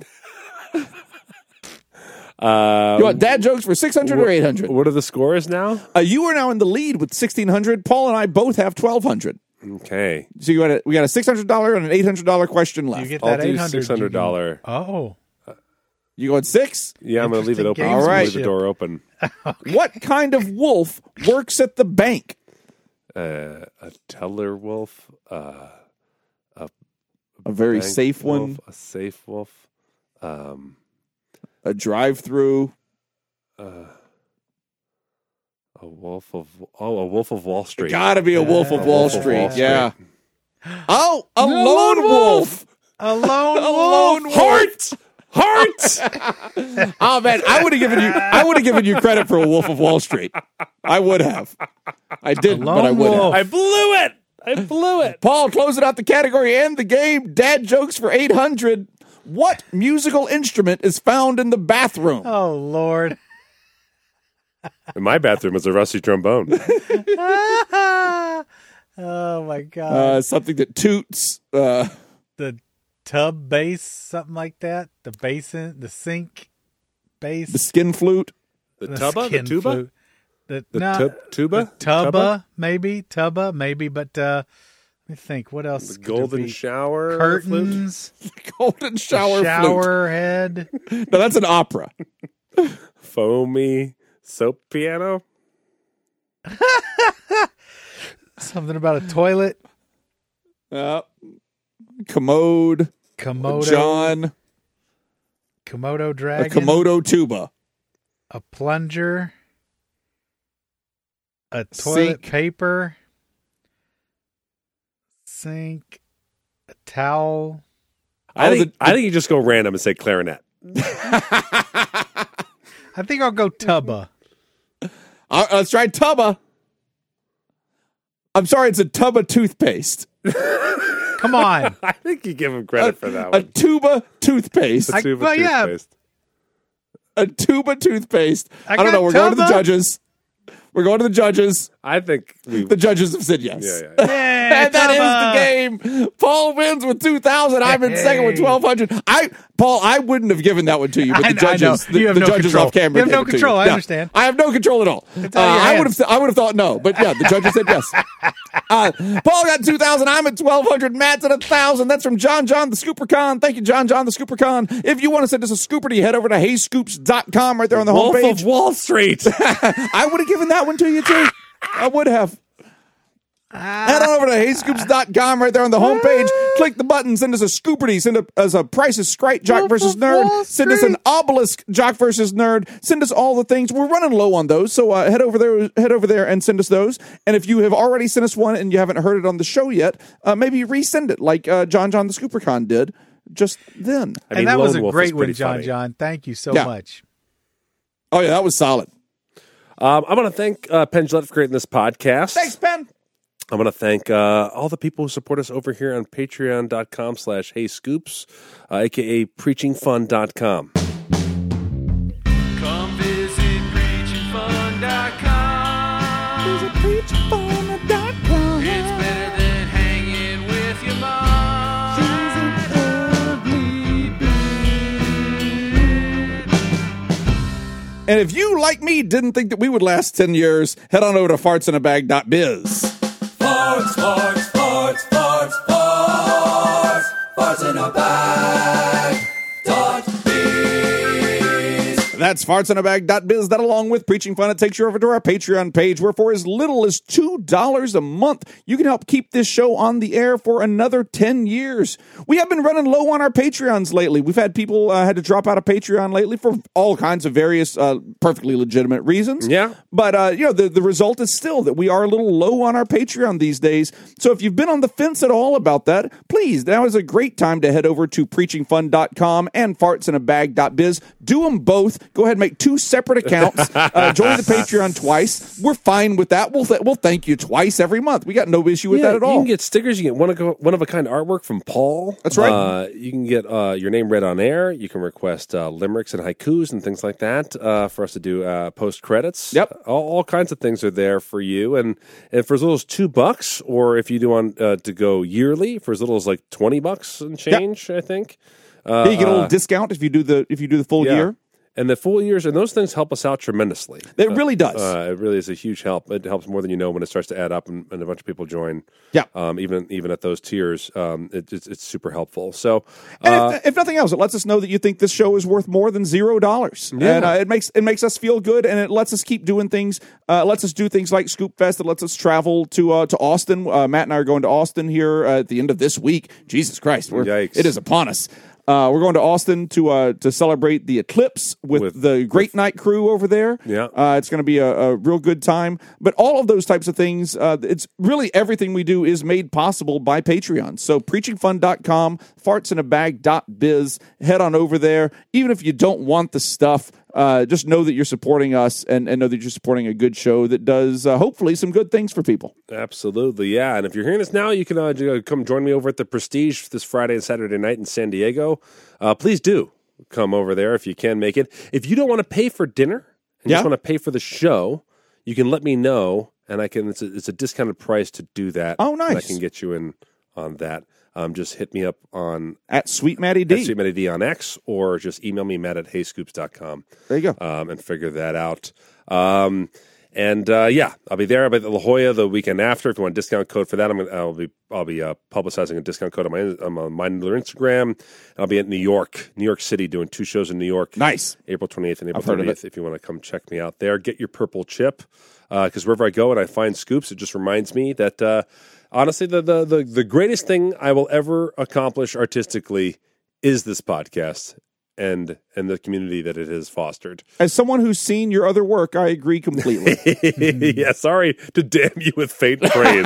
Uh, You want dad jokes for six hundred or eight hundred? What are the scores now? Uh, you are now in the lead with sixteen hundred. Paul and I both have twelve hundred. Okay. So you got a, we got a six hundred dollars and an eight hundred dollars question left. You get I'll that do eight hundred. six hundred dollars. Oh. You going six? Yeah, I'm going to leave it open. Interesting All right. Leave the door open. What kind of wolf works at the bank? Uh, a teller wolf. Uh, A very bank safe wolf, one. A safe wolf. Um, A drive-through. uh, a wolf of oh, a wolf of Wall Street. Got to be a wolf of Wall Wolf of Street. Wall Street. Yeah. Oh, a lone wolf. A lone A wolf. lone wolf. Heart. Heart. Oh man, I would have given you. I would have given you credit for a Wolf of Wall Street. I would have. I didn't, lone but I would wolf. have. I blew it. I blew it. Paul, closing out the category and the game. Dad jokes for eight hundred. What musical instrument is found in the bathroom? Oh, Lord. In my bathroom is a rusty trombone. Oh, my God. Uh, something that toots. Uh, the tub bass, something like that. The basin, the sink bass. the skin flute. The tuba, the skin tuba, flute. The, the no, tub, tuba, the tuba, Tuba? maybe. Tuba, maybe. But uh, let me think. What else? the could there golden be? shower, flute? Curtains. Golden shower, shower head. flute. No, that's an opera. Foamy soap piano. Something about a toilet. Uh, commode. Komodo. John. Komodo A dragon. Komodo tuba. A plunger. A toilet Sink. paper. Sink. A towel. I Oh, think the- I think you just go random and say clarinet. I think I'll go tuba. Uh, let's try tuba. I'm sorry, it's a tuba toothpaste. Come on. I think you give him credit for that A one. tuba toothpaste. A tuba well, yeah. toothpaste. A tuba toothpaste. I, I don't got know. We're going to the tuba. judges. We're going to the judges. I think we. The judges have said yes. Yeah, yeah, yeah. And that is the game. Paul wins with two thousand. I'm in second with Hey. twelve hundred. I, Paul, I wouldn't have given that one to you, but I the know, I judges, know. You the, have the no judges control. off camera. You have gave no it to control. I Yeah. understand. I have no control at all. Uh, out of your I would hands. have, I would have thought no, but yeah, the judges said yes. Uh, Paul got two thousand. I'm at twelve hundred. Matt's at one thousand. That's from John John the Scooper Con. Thank you, John John the Scooper Con. If you want to send us a scooper, you head over to hey scoops dot com right there on the Wolf homepage. of Wall Street. I would have given that one to you too. I would have. Head on over to hey scoops dot com right there on the homepage. Click the button. Send us a scooperty. Send a, us a Price is Right Jock versus Nerd. Send us an Obelisk Jock versus Nerd. Send us all the things. We're running low on those, so uh, head over there. Head over there and send us those. And if you have already sent us one and you haven't heard it on the show yet, uh, maybe resend it like uh, John John the ScooperCon did just then. I mean, and that was Lone a Wolf great is one, pretty John funny. John. Thank you so Yeah. much. Oh yeah, that was solid. Um, I want to thank uh, Penn Jillette for creating this podcast. Thanks, Ben. I want to thank uh, all the people who support us over here on patreon.com slash hey scoops, uh, a k a preaching fun dot com. Come visit preaching fun dot com. Visit preaching fun dot com. It's better than hanging with your mom. She's an ugly bitch. And if you, like me, didn't think that we would last ten years, head on over to farts in a bag dot biz. Farts, farts, farts, farts, farts, farts in a bag. Dot biz. That's farts in a bag dot biz. That, along with Preaching Fun, it takes you over to our Patreon page, where for as little as two dollars a month, you can help keep this show on the air for another ten years. We have been running low on our Patreons lately. We've had people uh, had to drop out of Patreon lately for all kinds of various uh, perfectly legitimate reasons. Yeah. But, uh, you know, the, the result is still that we are a little low on our Patreon these days. So if you've been on the fence at all about that, please, now is a great time to head over to preaching fun dot com and farts in a bag dot biz. Do them both. Go ahead and make two separate accounts. Uh, join the Patreon twice. We're fine with that. We'll, th- we'll thank you twice every month. We got no issue with Yeah, that at all. You can get stickers. You get one of, one of a kind artwork from Paul. That's right. Uh, you can get uh, your name read on air. You can request uh, limericks and haikus and things like that uh, for us to do uh, post credits. Yep. All, all kinds of things are there for you. And, and for as little as two bucks, or if you do want uh, to go yearly, for as little as like twenty bucks and change, I think. Uh, Yeah, you get a little uh, discount if you do the if you do the full yeah. year. And the full years, and those things help us out tremendously. It really does. Uh, it really is a huge help. It helps more than you know when it starts to add up, and, and a bunch of people join. Yeah. Um, even even at those tiers, um, it, it's, it's super helpful. So, And uh, if, if nothing else, it lets us know that you think this show is worth more than zero dollars. Yeah. And uh, it makes it makes us feel good, and it lets us keep doing things. Uh, it lets us do things like Scoop Fest. It lets us travel to uh, to Austin. Uh, Matt and I are going to Austin here uh, at the end of this week. Jesus Christ, we're, Yikes. it is upon us. Uh, we're going to Austin to uh, to celebrate the eclipse with, With- the Great Night crew over there. Yeah. uh, it's going to be a, a real good time. But all of those types of things, uh, it's really everything we do is made possible by Patreon. So preaching fun dot com, farts in a bag dot biz. Head on over there. Even if you don't want the stuff, uh, just know that you're supporting us, and, and know that you're supporting a good show that does uh, hopefully some good things for people. absolutely, yeah. And if you're hearing this now, you can uh, j- come join me over at the Prestige this Friday and Saturday night in San Diego. Uh, please do come over there if you can make it. If you don't want to pay for dinner and Yeah. just want to pay for the show, you can let me know, and I can. It's a, it's a discounted price to do that. Oh, and I nice. can get you in on that. Um, just hit me up on At Sweet Matty D. at Sweet Matty D on X, or just email me, Matt at hey scoops dot com. There you go. Um, and figure that out. Um, And uh, yeah, I'll be there. I'll be at La Jolla the weekend after. If you want a discount code for that, I'm gonna, I'll be I'll be uh, publicizing a discount code on my on my Instagram. I'll be at New York, New York City, doing two shows in New York. Nice. April twenty-eighth and April I've heard of thirtieth. If you want to come check me out there, get your purple chip. Because uh, wherever I go and I find scoops, it just reminds me that uh, honestly, the, the the the greatest thing I will ever accomplish artistically is this podcast. And and the community that it has fostered. As someone who's seen your other work, I agree completely. Yeah, sorry to damn you with faint praise.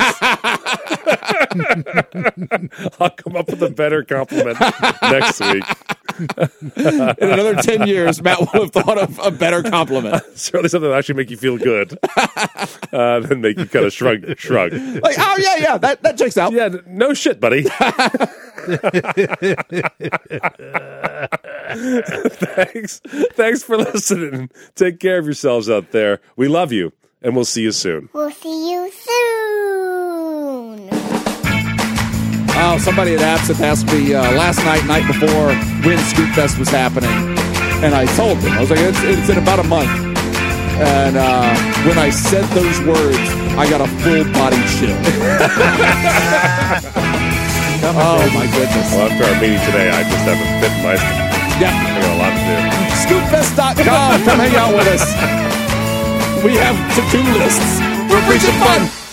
I'll come up with a better compliment next week. In another ten years, Matt will have thought of a better compliment. Certainly something that actually make you feel good. Uh, then make you kind of shrug, shrug. Like, oh, yeah, yeah, that, that checks out. Yeah, no shit, buddy. Thanks. Thanks for listening. Take care of yourselves out there. We love you, and we'll see you soon. We'll see you soon. Oh, somebody at Absinthe asked me uh, last night, night before, when Scoop Fest was happening. And I told them, I was like, it's, it's in about a month. And uh, when I said those words, I got a full body chill. Oh, my goodness. Well, after our meeting today, I just haven't fit my stomach. Yeah. I got a lot to do. scoop fest dot com. Come hang out with us. We have to-do lists. We're preaching fun.